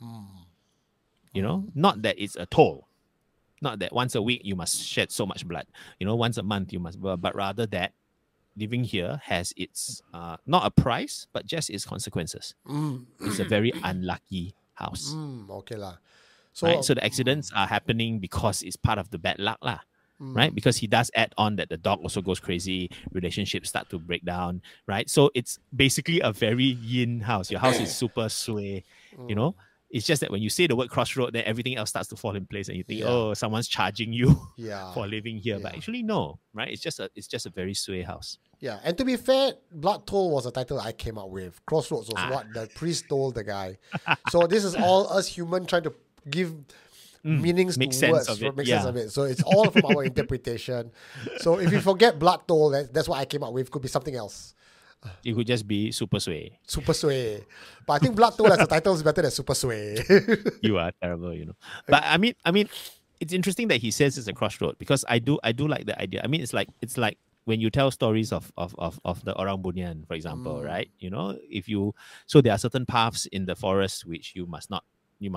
Speaker 1: Not that it's a toll. Not that once a week you must shed so much blood. Once a month you must, but rather that living here has its not a price, but just its consequences. It's a very unlucky house.
Speaker 2: Okay lah. So,
Speaker 1: Right? So the accidents are happening because it's part of the bad luck lah. Right? Because he does add on that the dog also goes crazy, relationships start to break down, right? So it's basically a very yin house. Your house is super sway, It's just that when you say the word crossroad, then everything else starts to fall in place and you think, oh, someone's charging you for living here. But actually, no, right? It's just a very sway house.
Speaker 2: Yeah, and to be fair, Blood Toll was a title I came up with. Crossroads was what the priest told the guy. So this is all us human trying to give meanings
Speaker 1: Make
Speaker 2: to
Speaker 1: sense
Speaker 2: words,
Speaker 1: of it,
Speaker 2: make sense of it. So it's all from our interpretation. So if you forget Blood Toll, that's what I came up with. Could be something else.
Speaker 1: It could just be super sway.
Speaker 2: Super Sway. But I think Blood Toll as a title is better than Super Sway.
Speaker 1: You are terrible, But I mean, it's interesting that he says it's a crossroad because I do like the idea. I mean, it's like when you tell stories of the Orang Bunyan, for example, right? So there are certain paths in the forest which you must not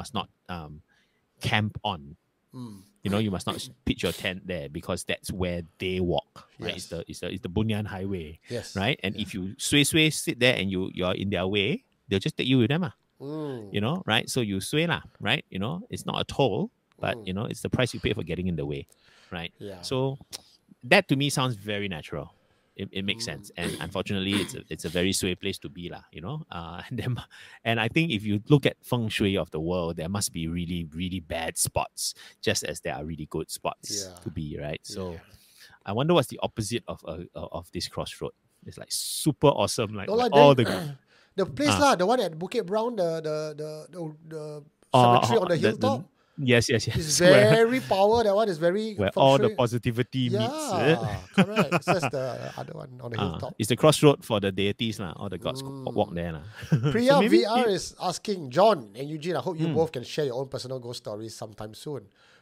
Speaker 1: camp on. You must not pitch your tent there because that's where they walk. Right?
Speaker 2: Yes.
Speaker 1: It's the Bunyan Highway.
Speaker 2: Yes.
Speaker 1: Right? And if you sway sit there and you're in their way, they'll just take you with them. Right? So you sway lah, right? It's not a toll, but it's the price you pay for getting in the way. Right?
Speaker 2: Yeah.
Speaker 1: So that to me sounds very natural. It makes sense, and unfortunately, it's a very sway place to be, lah. And I think if you look at feng shui of the world, there must be really, really bad spots, just as there are really good spots to be, right? So, I wonder what's the opposite of this crossroad. It's like super awesome, like all the
Speaker 2: place lah, the one at Bukit Brown, the cemetery on the hilltop.
Speaker 1: Yes.
Speaker 2: It's very power. That one is very
Speaker 1: where
Speaker 2: feng
Speaker 1: all
Speaker 2: shui.
Speaker 1: the positivity meets.
Speaker 2: Correct. It's just the other one on the hilltop.
Speaker 1: It's the crossroad for the deities, lah. All the gods walk there, lah.
Speaker 2: Priya
Speaker 1: maybe
Speaker 2: VR is asking, John and Eugene, I hope you both can share your own personal ghost stories sometime soon.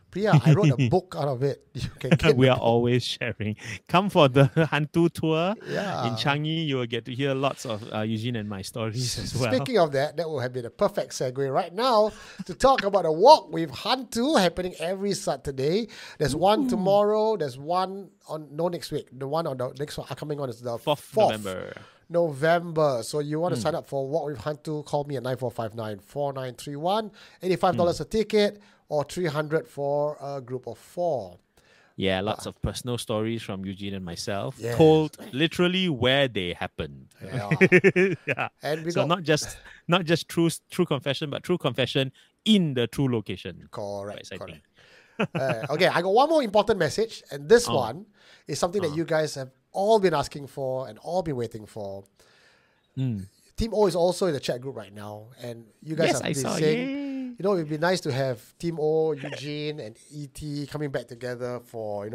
Speaker 2: Priya, I wrote a book out of it. You can get
Speaker 1: We
Speaker 2: the
Speaker 1: are always sharing. Come for the Hantu tour
Speaker 2: Yeah.
Speaker 1: in Changi. You will get to hear lots of Eugene and my stories as well.
Speaker 2: Speaking of that, that will have been a perfect segue right now to talk about a walk with Hantu happening every Saturday. There's one tomorrow. There's one on next week. The one on the next one coming on is the
Speaker 1: 4th
Speaker 2: November. So you want to sign up for Walk with Hantu, call me at 9459-4931. $85 a ticket or $300 for a group of 4.
Speaker 1: Yeah, lots of personal stories from Eugene and myself,
Speaker 2: Yes.
Speaker 1: told literally where they happened.
Speaker 2: Yeah.
Speaker 1: Yeah.
Speaker 2: And we
Speaker 1: So
Speaker 2: got
Speaker 1: not just true confession, but true confession in the true location.
Speaker 2: correct.
Speaker 1: Quite
Speaker 2: Correct.
Speaker 1: exciting.
Speaker 2: Okay, I got one more important message, and this
Speaker 1: Oh.
Speaker 2: one is something that you guys have all been asking for and all been waiting for. Team O is also in the chat group right now, and you guys
Speaker 1: Yes,
Speaker 2: have
Speaker 1: I
Speaker 2: been
Speaker 1: saw.
Speaker 2: saying,
Speaker 1: Yay.
Speaker 2: you know, it'd be nice to have Team O, Eugene, and ET coming back together for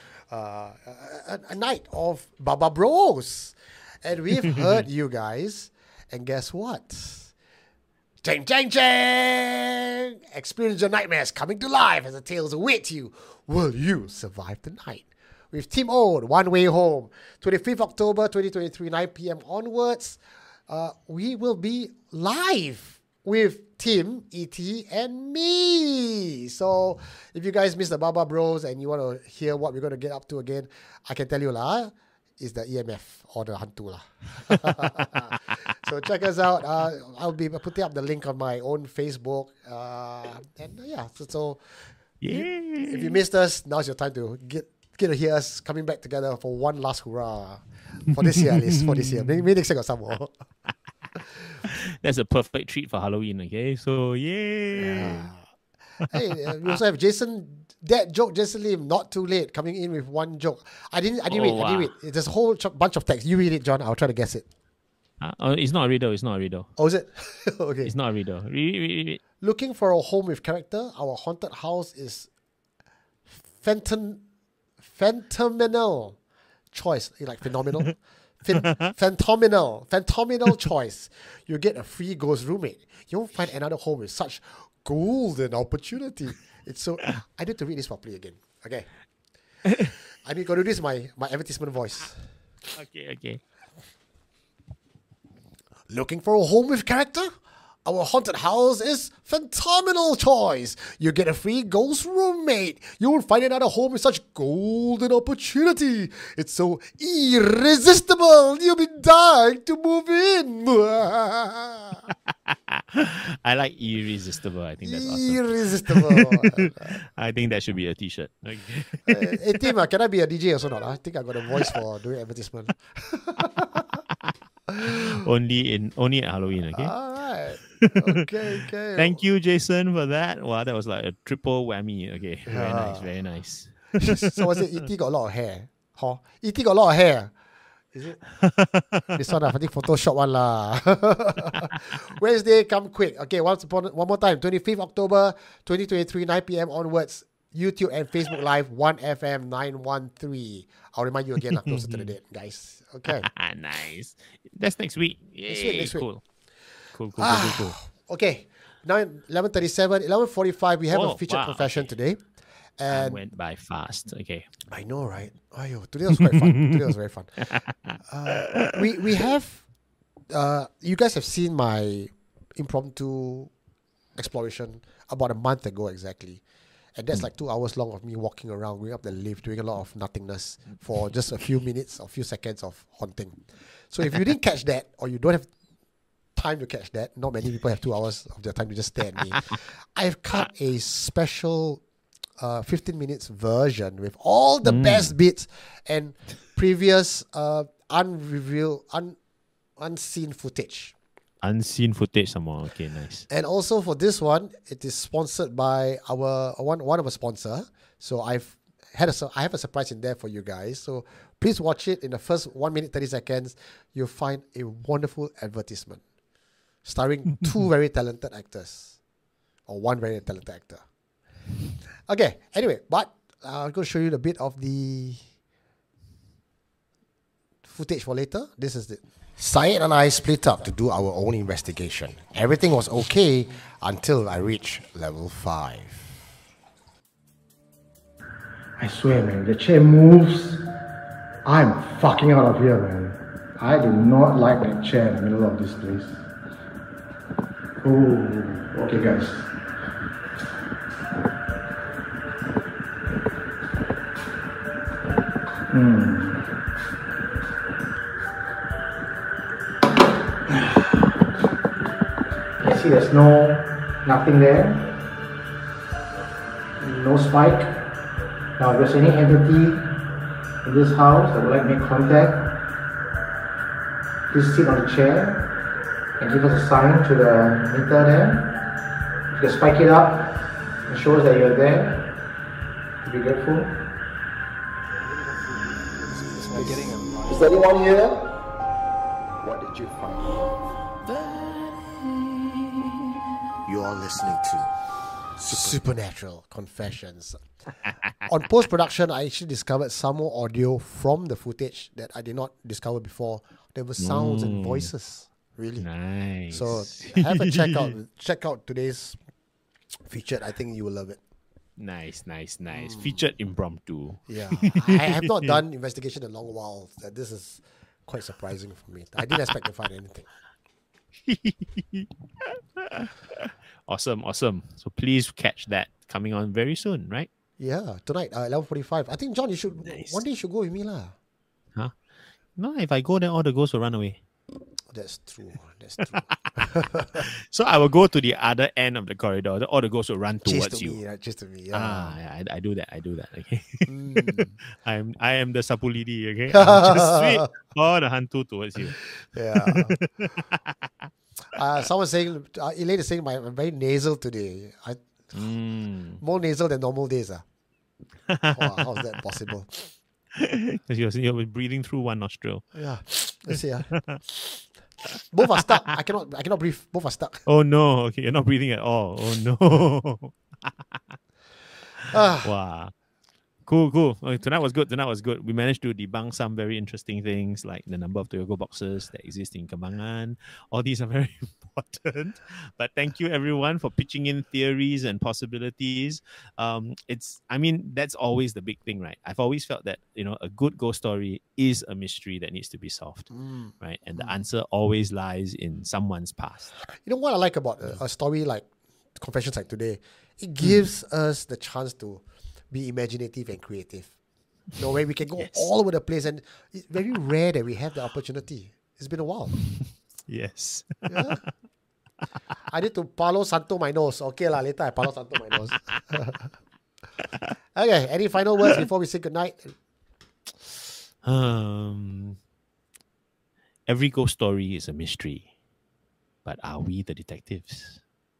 Speaker 2: a night of Baba Bros, and we've heard you guys, and guess what? Chang, chang, chang! Experience your nightmares coming to life as the tales await you. Will you survive the night? With Team O, One Way Home, 25th October 2023, 9 p.m. onwards, we will be live with Tim, E.T., and me. So if you guys missed the Baba Bros and you want to hear what we're going to get up to again, I can tell you lah, is the EMF or the Hantu lah. So check us out. I'll be putting up the link on my own Facebook. So if you missed us, now's your time to get to hear us coming back together for one last hurrah. For this year, at least. For this year. Maybe next year got some more.
Speaker 1: That's a perfect treat for Halloween, okay? So, yay!
Speaker 2: Hey, we also have Jason, that joke, Jason Lim, not too late, coming in with one joke. I didn't read. There's a whole bunch of text. You read it, John. I'll try to guess it.
Speaker 1: It's not a riddle. It's not a riddle.
Speaker 2: Oh, is it? Okay.
Speaker 1: It's not a riddle. Read.
Speaker 2: Looking for a home with character, our haunted house is phenomenal choice. Like phenomenal? Phenomenal choice. You get a free ghost roommate. You won't find another home with such golden opportunity. It's so... I need to read this properly again. Okay. I need to do this my advertisement voice.
Speaker 1: Okay.
Speaker 2: Looking for a home with character? Our haunted house is phenomenal choice. You get a free ghost roommate. You will find another home with such golden opportunity. It's so irresistible. You'll be dying to move in.
Speaker 1: I like irresistible. I think that's awesome.
Speaker 2: Irresistible.
Speaker 1: I think that should be a t-shirt. Okay.
Speaker 2: Hey, Tim, can I be a DJ also not? I think I got a voice for doing advertisement.
Speaker 1: only at Halloween, okay?
Speaker 2: All right. Okay.
Speaker 1: Thank you, Jason, for that. Wow, that was like a triple whammy. Okay, very nice.
Speaker 2: So was it E.T. got a lot of hair? Huh? E.T. got a lot of hair. Is it? This one, I think Photoshop one lah. Wednesday, come quick. Okay, one more time. 25th October 2023, 9 p.m. onwards. YouTube and Facebook Live, 1FM 913. I'll remind you again, closer to the date, guys. Okay.
Speaker 1: Nice. That's next week. Yay,
Speaker 2: Next week.
Speaker 1: Cool.
Speaker 2: Okay. Now 11:37, 11:45. We have a featured profession today. And
Speaker 1: went by fast. Okay.
Speaker 2: I know, right? Ayo, today was quite fun. Today was very fun. We have, you guys have seen my impromptu exploration about a month ago exactly. And that's like 2 hours long of me walking around, going up the lift, doing a lot of nothingness for just a few minutes or few seconds of haunting. So if you didn't catch that, or you don't have time to catch that, not many people have 2 hours of their time to just stare at me. I've cut a special 15 minutes version with all the best bits and previous unseen footage.
Speaker 1: Unseen footage somehow. Okay, nice.
Speaker 2: And also for this one, it is sponsored by our one of our sponsor. So I have a surprise in there for you guys. So please watch it. In the first 1 minute 30 seconds, you'll find a wonderful advertisement starring two very talented actors, or one very talented actor. Okay. Anyway, but I'm going to show you a bit of the footage for later. This is it. Syed and I split up to do our own investigation. Everything was okay until I reached level 5.
Speaker 3: I swear, man, the chair moves. I'm fucking out of here, man. I do not like that chair in the middle of this place. Oh, okay, guys. You see, there's nothing there. No spike. Now, if there's any entity in this house that would like to make contact, please sit on the chair and give us a sign to the meter there. If you can spike it up and show us that you're there, we'll be grateful.
Speaker 2: Is anyone here? What did you find? You are listening to Supernatural Confessions. On post-production, I actually discovered some more audio from the footage that I did not discover before. There were sounds and voices. Really
Speaker 1: Nice.
Speaker 2: So have a check out today's featured. I think you will love it.
Speaker 1: Nice. Featured impromptu.
Speaker 2: Yeah, I have not done investigation in a long while. This is quite surprising for me. I didn't expect to find anything.
Speaker 1: Awesome. So please catch that coming on very soon, right?
Speaker 2: Yeah, tonight 11:45. I think John, you should one day you should go with me lah.
Speaker 1: Huh? No, if I go, then all the ghosts will run away.
Speaker 2: That's true.
Speaker 1: So I will go to the other end of the corridor. All the ghosts will run towards you.
Speaker 2: Chase to me. Yeah.
Speaker 1: Yeah, I do that. Okay. I am the sapulidi. Okay. I'll just sweep all the hantu towards you.
Speaker 2: Yeah. Someone saying, Elaine is saying, I'm very nasal today. More nasal than normal days. Wow, how's that possible?
Speaker 1: Because you're breathing through one nostril.
Speaker 2: Yeah. Let's see. Both are stuck. I cannot breathe. Both are stuck.
Speaker 1: Oh no. Okay, you're not breathing at all. Oh no. Wow. Cool. Okay, tonight was good. We managed to debunk some very interesting things like the number of Toyogo boxes that exist in Kembangan. All these are very important. But thank you everyone for pitching in theories and possibilities. That's always the big thing, right? I've always felt that, a good ghost story is a mystery that needs to be solved, right? And the answer always lies in someone's past.
Speaker 2: You know what I like about a story like Confessions like today? It gives us the chance to be imaginative and creative. Where we can go all over the place, and it's very rare that we have the opportunity. It's been a while.
Speaker 1: Yes.
Speaker 2: Yeah. I need to Palo Santo my nose. Okay lah, later I Palo Santo my nose. Okay, any final words before we say goodnight?
Speaker 1: Every ghost story is a mystery, but are we the detectives?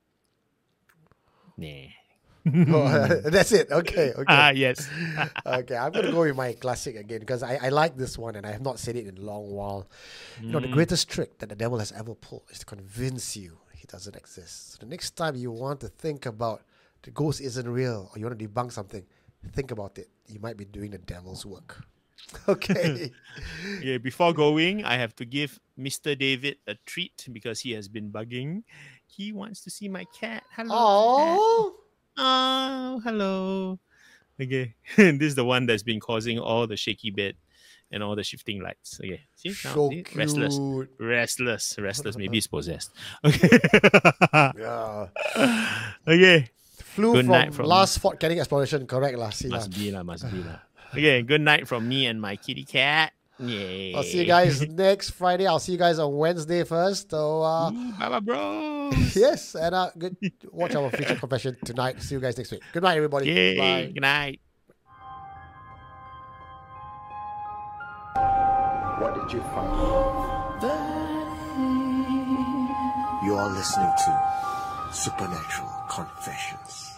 Speaker 1: Nah.
Speaker 2: That's it. Okay.
Speaker 1: Yes.
Speaker 2: Okay, I'm going to go with my classic again because I like this one and I have not said it in a long while. The greatest trick that the devil has ever pulled is to convince you he doesn't exist. So the next time you want to think about the ghost isn't real or you want to debunk something, think about it. You might be doing the devil's work. Okay.
Speaker 1: Yeah, before going, I have to give Mr. David a treat because he has been bugging. He wants to see my cat. Hello. Cat. Oh, hello. Okay. This is the one that's been causing all the shaky bed and all the shifting lights. Okay. See?
Speaker 2: So
Speaker 1: now,
Speaker 2: cute.
Speaker 1: Restless. Maybe he's possessed. Okay.
Speaker 2: Yeah.
Speaker 1: Okay.
Speaker 2: Flew
Speaker 1: Good night
Speaker 2: from last Fort Canning exploration, correct lah.
Speaker 1: Must be lah. Okay, good night from me and my kitty cat. Yay.
Speaker 2: I'll see you guys next Friday. I'll see you guys on Wednesday first. So,
Speaker 1: bye, bro.
Speaker 2: Yes, and good. Watch our feature confession tonight. See you guys next week. Good night, everybody.
Speaker 1: Yay.
Speaker 2: Bye.
Speaker 1: Good night.
Speaker 2: What did you find? You are listening to Supernatural Confessions.